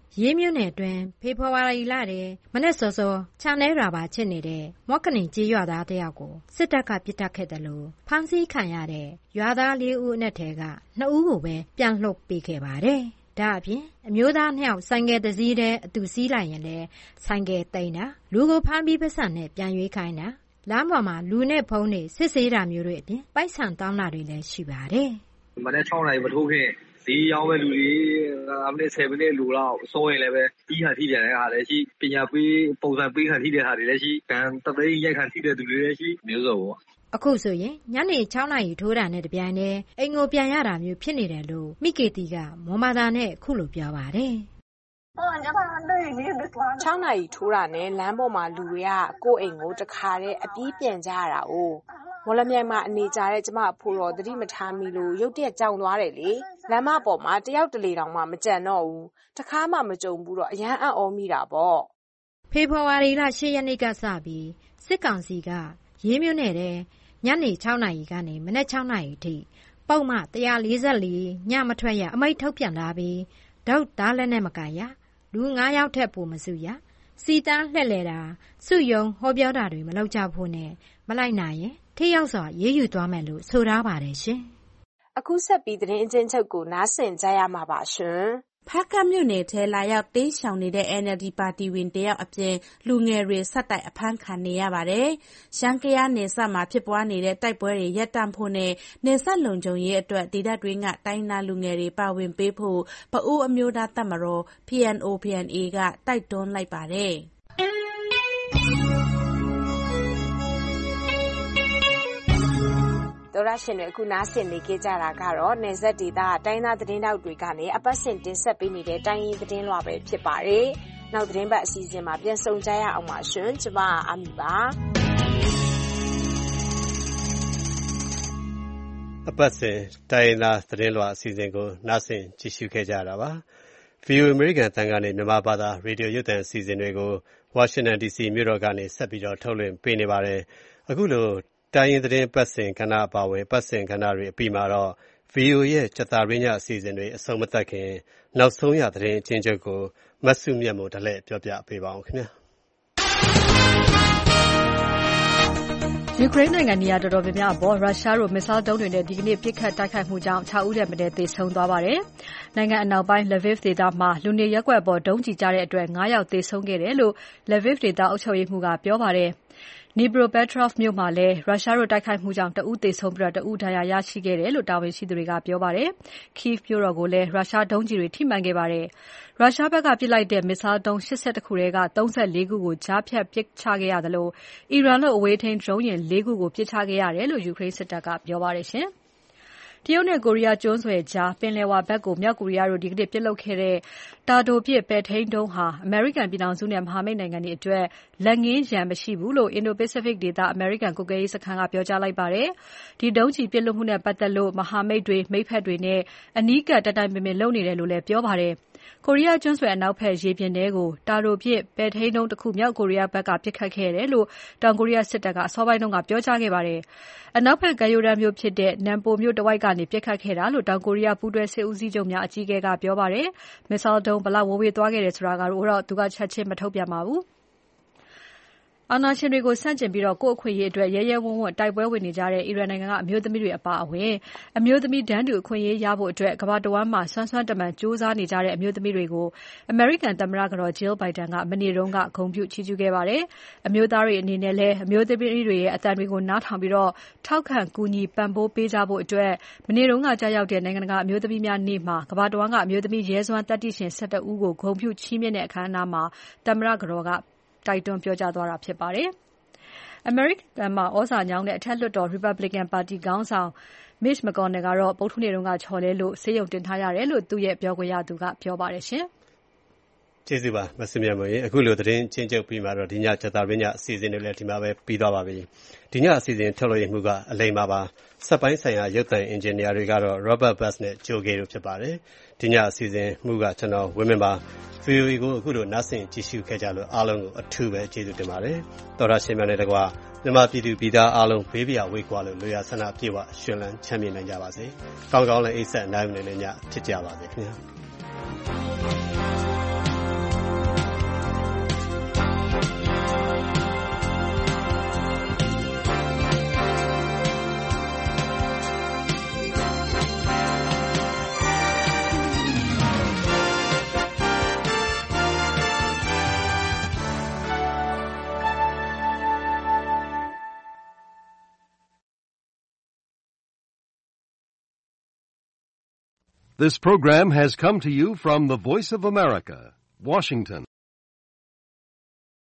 S23: ရေးမြို့နယ်အတွင်းဖေဖော်ဝါရီလထဲမနက်စောစောခြံထဲရွာပါချစ်နေတဲ့မော့ကနင်ကျေးရွာသားတယောက်ကိုစစ်တပ်ကပစ်တက်ခဲ့တယ်လို့ဖမ်းဆီးခံရတဲ့ရွာသားလေးဦးအနက်ထဲကနှစ်ဦးကိုပဲပြန်လွှတ်ပေးခဲ့ပါတယ်။ဒါအပြင်အမျိုးသားနှစ်ယောက်ဆိုင်ကယ်တစ်စီးတည်းအတူစီးလိုက်ရင်လည်းဆိုင်ကယ်သိမ်းတာလူကိုဖမ်းပြီးပတ်စံနဲ့ပြန်ရွေးခိုင်းတာလမ်းပေါ်မှာလူနဲ့ဖုံးနေစစ်ဆေးတာမျိုးတွေအပြင်ပိုက်ဆံတောင်းတာတွေလည်းရှိပါတယ်
S24: ။မနေ့၆နာရီမထိုးခင်ဈေးရောင်းမဲ့လူတွေ၅မိနစ်၁၀မိနစ်လူလောက်စိုးရင်လည်းပဲပြီးခါထိပြန်တဲ့ဟာလည်းရှိပညာပေးပုံစံပေးခါထိတဲ့ဟာတွေလည်းရှိကံတသိန်းရိုက်ခါထိတဲ့သူတွေလည်းရှိမျိုးစုံပေါ့
S23: အခုဆိုရင်ညနေ၆နာရီထိုးတာနဲ့တပြိုင်တည်းအိမ်ကိုပြန်ရတာမျိုးဖြစ်နေတယ်လို့မိကေတီကမွန်မာသာနဲ့အခုလိုပြောပါတယ်
S21: ၆နာရီထိုးတာနဲ့လမ်းပေါ်မှာလူတွေကကိုယ့်အိမ်ကိုတခါတည်းအပြေးပြန်ကြရတာ哦မော်လမြိုင်မှာအနေကြတဲ့ကျမအဖိုးတော်သတိမထားမိလို့ရုတ်တရက်ကြောင်သွားတယ်လေလမ်းမပေါ်မှာတယောက်တလေတောင်မှမကြံတော့ဘူးတခါမှမကြုံဘူးတော့အရန်အံ့ဩမိတာပေါ့
S23: ဖေဖော်ဝါရီလ၈ရက်နေ့ကစပြီးစစ်ကောင်စီကရေးမြို့နယ်တဲ့ညနေ၆နာရီကနေမနက်၆နာရီအထိပုံမှန်၁၄၄ညမထွက်ရအမိန့်ထုတ်ပြန်လာပြီးဒုတ်သားလက်နဲ့မကန်ရလူ၅ယောက်ထက်ပိုမစုရစီတန်းလှည့်လဲတာစုယုံဟောပြောတာတွေမလုပ်ကြဖို့နဲ့မလိုက်နိုင်ရင်ထိရောက်စွာရေးယူသွားမယ်လို့ဆိုထားပါတယ်ရှင်
S21: အခုဆက်ပြီးသတင်းအကျဉ်းချုပ်ကိုနားဆင်ကြရမှာပါရှင်
S19: ဖားကတ်မြို့နယ်ထဲလာရောက်တိမ်းရှောင်နေတဲ့ အန် အယ်လ် ဒီ ပါတီဝင်တယောက်အပြင်လူငယ်တွေဆက်တိုက်အဖမ်းခံနေရပါတယ်။ရှမ်းကယားနယ်စပ်မှာဖြစ်ပွားနေတဲ့တိုက်ပွဲတွေရပ်တန့်ဖို့နဲ့နယ်စပ်လုံခြုံရေးအတွက်ဒေသတွင်းကတိုင်းသားလူငယ်တွေပါဝင်ပေးဖို့ပအိုးအမျိုးသားတပ်မတော် ပီ အန် အို ပီ အန် အေ ကတိုက်တွန်းလိုက်ပါတယ်။
S21: သောရရှင်တွေအခုနားဆင်နေကြကြတာကတော့နယ်စပ်ဒေသတိုင်းသားသတင်းတောက်တွေကနေအပတ်စဉ်တင်ဆက်ပေးနေတဲ့တိုင်းရင်းသတင်းလွှာပဲဖြစ်ပါတယ်။နောက်သတင်းပတ်အစီအစဉ်မှာပြန်ဆုံကြရအောင်ပါရှင်။ကျမအာမီပါ
S2: ။အပတ်စဉ်တိုင်းသားသတင်းလွှာအစီအစဉ်ကိုနားဆင်ကြည့်ရှုခဲ့ကြတာပါ။ ဗီအိုအေ အမေရိကန်အသံကနေမြန်မာဘာသာရေဒီယိုရုပ်သံအစီအစဉ်တွေကိုဝါရှင်တန်ဒီစီမြို့တော်ကနေဆက်ပြီးထုတ်လွှင့်ပေးနေပါတယ်။အခုလိုတိုင်းရင်းသတင်းပတ်စဉ်ကဏ္ဍအပါအဝင်ပတ်စဉ်ကဏ္ဍတွေအပြီးမှာတော့ ဗီအိုအေရဲ့ကြာသပတေးညအစီအစဉ်တွေအဆုံးမသတ်ခင်နောက်ဆုံးရသတင်းအကျဉ်းချုပ်ကိုမဆုမြတ်မို့တလဲပြောပြပေးပါအောင်ခင်ဗျာ
S1: ယူကရိန်းနိုင်ငံနေရာတော်တော်များများအပေါ်ရုရှားတို့မစ်ဆိုင်းဒုံးတွေနဲ့ဒီကနေ့ပစ်ခတ်တိုက်ခိုက်မှုကြောင့်၆ဦးထက်မနည်းသေဆုံးသွားပါတယ်။နိုင်ငံအနောက်ပိုင်း Lviv ဒေသမှာလူနေရပ်ကွက်အပေါ်ဒုံးကျည်ကျတဲ့အတွက်၅ယောက်သေဆုံးခဲ့တယ်လို့ Lviv ဒေသအုပ်ချုပ်ရေးမှူးကပြောပါတယ်။ Dnipropetrovsk မြို့မှာလည်းရုရှားတို့တိုက်ခိုက်မှုကြောင့်တဦးသေဆုံးပြီးတဦးဒဏ်ရာရရှိခဲ့တယ်လို့တာဝန်ရှိသူတွေကပြောပါတယ်။ Kyiv မြို့တော်ကိုလည်းရုရှားဒုံးကျည်တွေထိမှန်ခဲ့ပါတယ်။ရုရှားဘက်ကပစ်လိုက်တဲ့မစ်ဆိုင်းဒုံး၈၁ခုထဲက၃၄ခုကိုကြားဖြတ်ပစ်ချခဲ့ရသလိုအီရန်လို့အဝေးထိန်းဒရုန်းယာဉ်၄ခုကိုပစ်ချခဲ့ရတယ်လို့ယူကရိန်းစစ်တပ်ကပြောပါတယ်ရှင်။တရုတ်နဲ့ကိုရီးယားကျွန်းဆွယ်ကြားပင်လယ်ဝါဘက်ကိုမြောက်ကိုရီးယားတို့ဒီကနေ့ပစ်လွှတ်ခဲ့တဲ့တာတိုပစ်ပဲ့ထိန်းဒုံးဟာအမေရိကန်ပြည်ထောင်စုနဲ့မဟာမိတ်နိုင်ငံတွေအတွက်လက်ငင်းရန်မရှိဘူးလို့ Indo-Pacific ဒေသအမေရိကန်ကွပ်ကဲရေးစခန်းကပြောကြားလိုက်ပါတယ်။ဒီဒုံးကျည်ပစ်လွှတ်မှုနဲ့ပတ်သက်လို့မဟာမိတ်တွေမိတ်ဖက်တွေနဲ့အနီးကပ်တိုင်တိုင်ပင်ပင်လုပ်နေတယ်လို့လည်းပြောပါတယ်။ကိုရီးယားကျွန်းဆွယ်အနောက်ဘက်ရေပြင်ထဲကိုတာတိုပစ်ပဲ့ထိန်းဒုံးတစ်ခုမြောက်ကိုရီးယားဘက်ကပစ်ခတ်ခဲ့တယ်လို့တောင်ကိုရီးယားစစ်တပ်ကအစောပိုင်းတုန်းကပြောကြားခဲ့ပါတယ်။အနောက်ဘက်ကမ်းရိုးတန်းမြို့ဖြစ်တဲ့နမ်ပိုမြို့တဝိုက်ကနေပစ်ခတ်ခဲ့တာလို့တောင်ကိုရီးယားပူးတွဲစစ်ဦးစီးချုပ်များအကြီးအကဲကပြောပါတယ်။မစ်ဆိုင်းဒုံးဘလောက်ဝေးဝေးသွားခဲ့တယ်ဆိုတာကတော့သူကချက်ချင်းမထုတ်ပြန်ပါဘူး။အာဏာရှင်တွေကိုဆန့်ကျင်ပြီးကိုယ့်အခွင့်အရေးအတွက်ရဲရဲဝံ့ဝံ့တိုက်ပွဲဝင်နေကြတဲ့အီရန်နိုင်ငံကအမျိုးသမီးတွေအပါအဝင်အမျိုးသမီးတန်းတူအခွင့်အရေးရဖို့အတွက်ကမ္ဘာတဝန်းမှာစွမ်းစွမ်းတမန်ကြိုးစားနေကြတဲ့အမျိုးသမီးတွေကိုအမေရိကန်သမ္မတကတော် Jill Biden ကမနေ့တုန်းကဂုဏ်ပြုချီးကျူးခဲ့ပါတယ်။အမျိုးသားတွေအနေနဲ့လည်းအမျိုးသမီးတွေရဲ့အသံတွေကိုနားထောင်ပြီးထောက်ခံကူညီပံ့ပိုးပေးကြဖို့အတွက်မနေ့တုန်းကကြာရောက်တဲ့နိုင်ငံတကာအမျိုးသမီးများနေ့မှာကမ္ဘာတဝန်းကအမျိုးသမီးရဲစွမ်းသတ္တိရှင်၁၁ဦးကိုဂုဏ်ပြုချီးမြှင့်တဲ့အခမ်းအနားမှာသမ္မတကတော်ကတိုက်တွန်းပြောကြားသွားတာဖြစ်ပါတယ်။အမေရိကန်မှာဩဇာညောင်းတဲ့အထက်လွှတ်တော် Republican ပါတီခေါင်းဆောင် Mitch McConnell ကတော့ဗုဒ္ဓဟူးနေ့ကချော်လဲလို့ဆေးရုံတင်ထားရတယ်လို့သူ့ရဲ့ပြောခွင့်ရသူကပြောပါတယ်ရှင်
S2: ။ကျေးဇူးပါမစမြတ်မွေအခုလိုသတင်းချင်းချုပ်ပြီးမှတော့ဒီညချက်သားရင်းညအစီအစဉ်တွေလည်းဒီမှာပဲပြီးသွားပါပြီ။ဒီညအစီအစဉ်ထုတ်လွှင့်မှုကအလိမ္မာပါစက်ပိုင်းဆိုင်ရာရုပ်သံအင်ဂျင်နီယာတွေကတော့ Robert Bass နဲ့ Joe Gay တို့ဖြစ်ပါတယ်။ဒီညအစီအစဉ်မှုကကျွန်တော်ဝင်းမင်းပါဗီအိုအေကိုအခုလိုနားဆင်ကြည့်ရှုခဲ့ကြလို့အားလုံးကိုအထူးပဲကျေးဇူးတင်ပါတယ်။တော်ရရှင်များနဲ့တကွာမြန်မာပြည်သူပြည်သားအားလုံးဘေးပြာဝေးကွာလို့လူရဆန္ဒပြေဝရှင်လန်းချမ်းမြေနိုင်ကြပါစေ။ကောင်းကောင်းလည်းအိတ်ဆက်နိုင်နေလည်းညဖြစ်ကြပါစေခင်ဗျာ။
S3: This program has come to you from the Voice of America, Washington.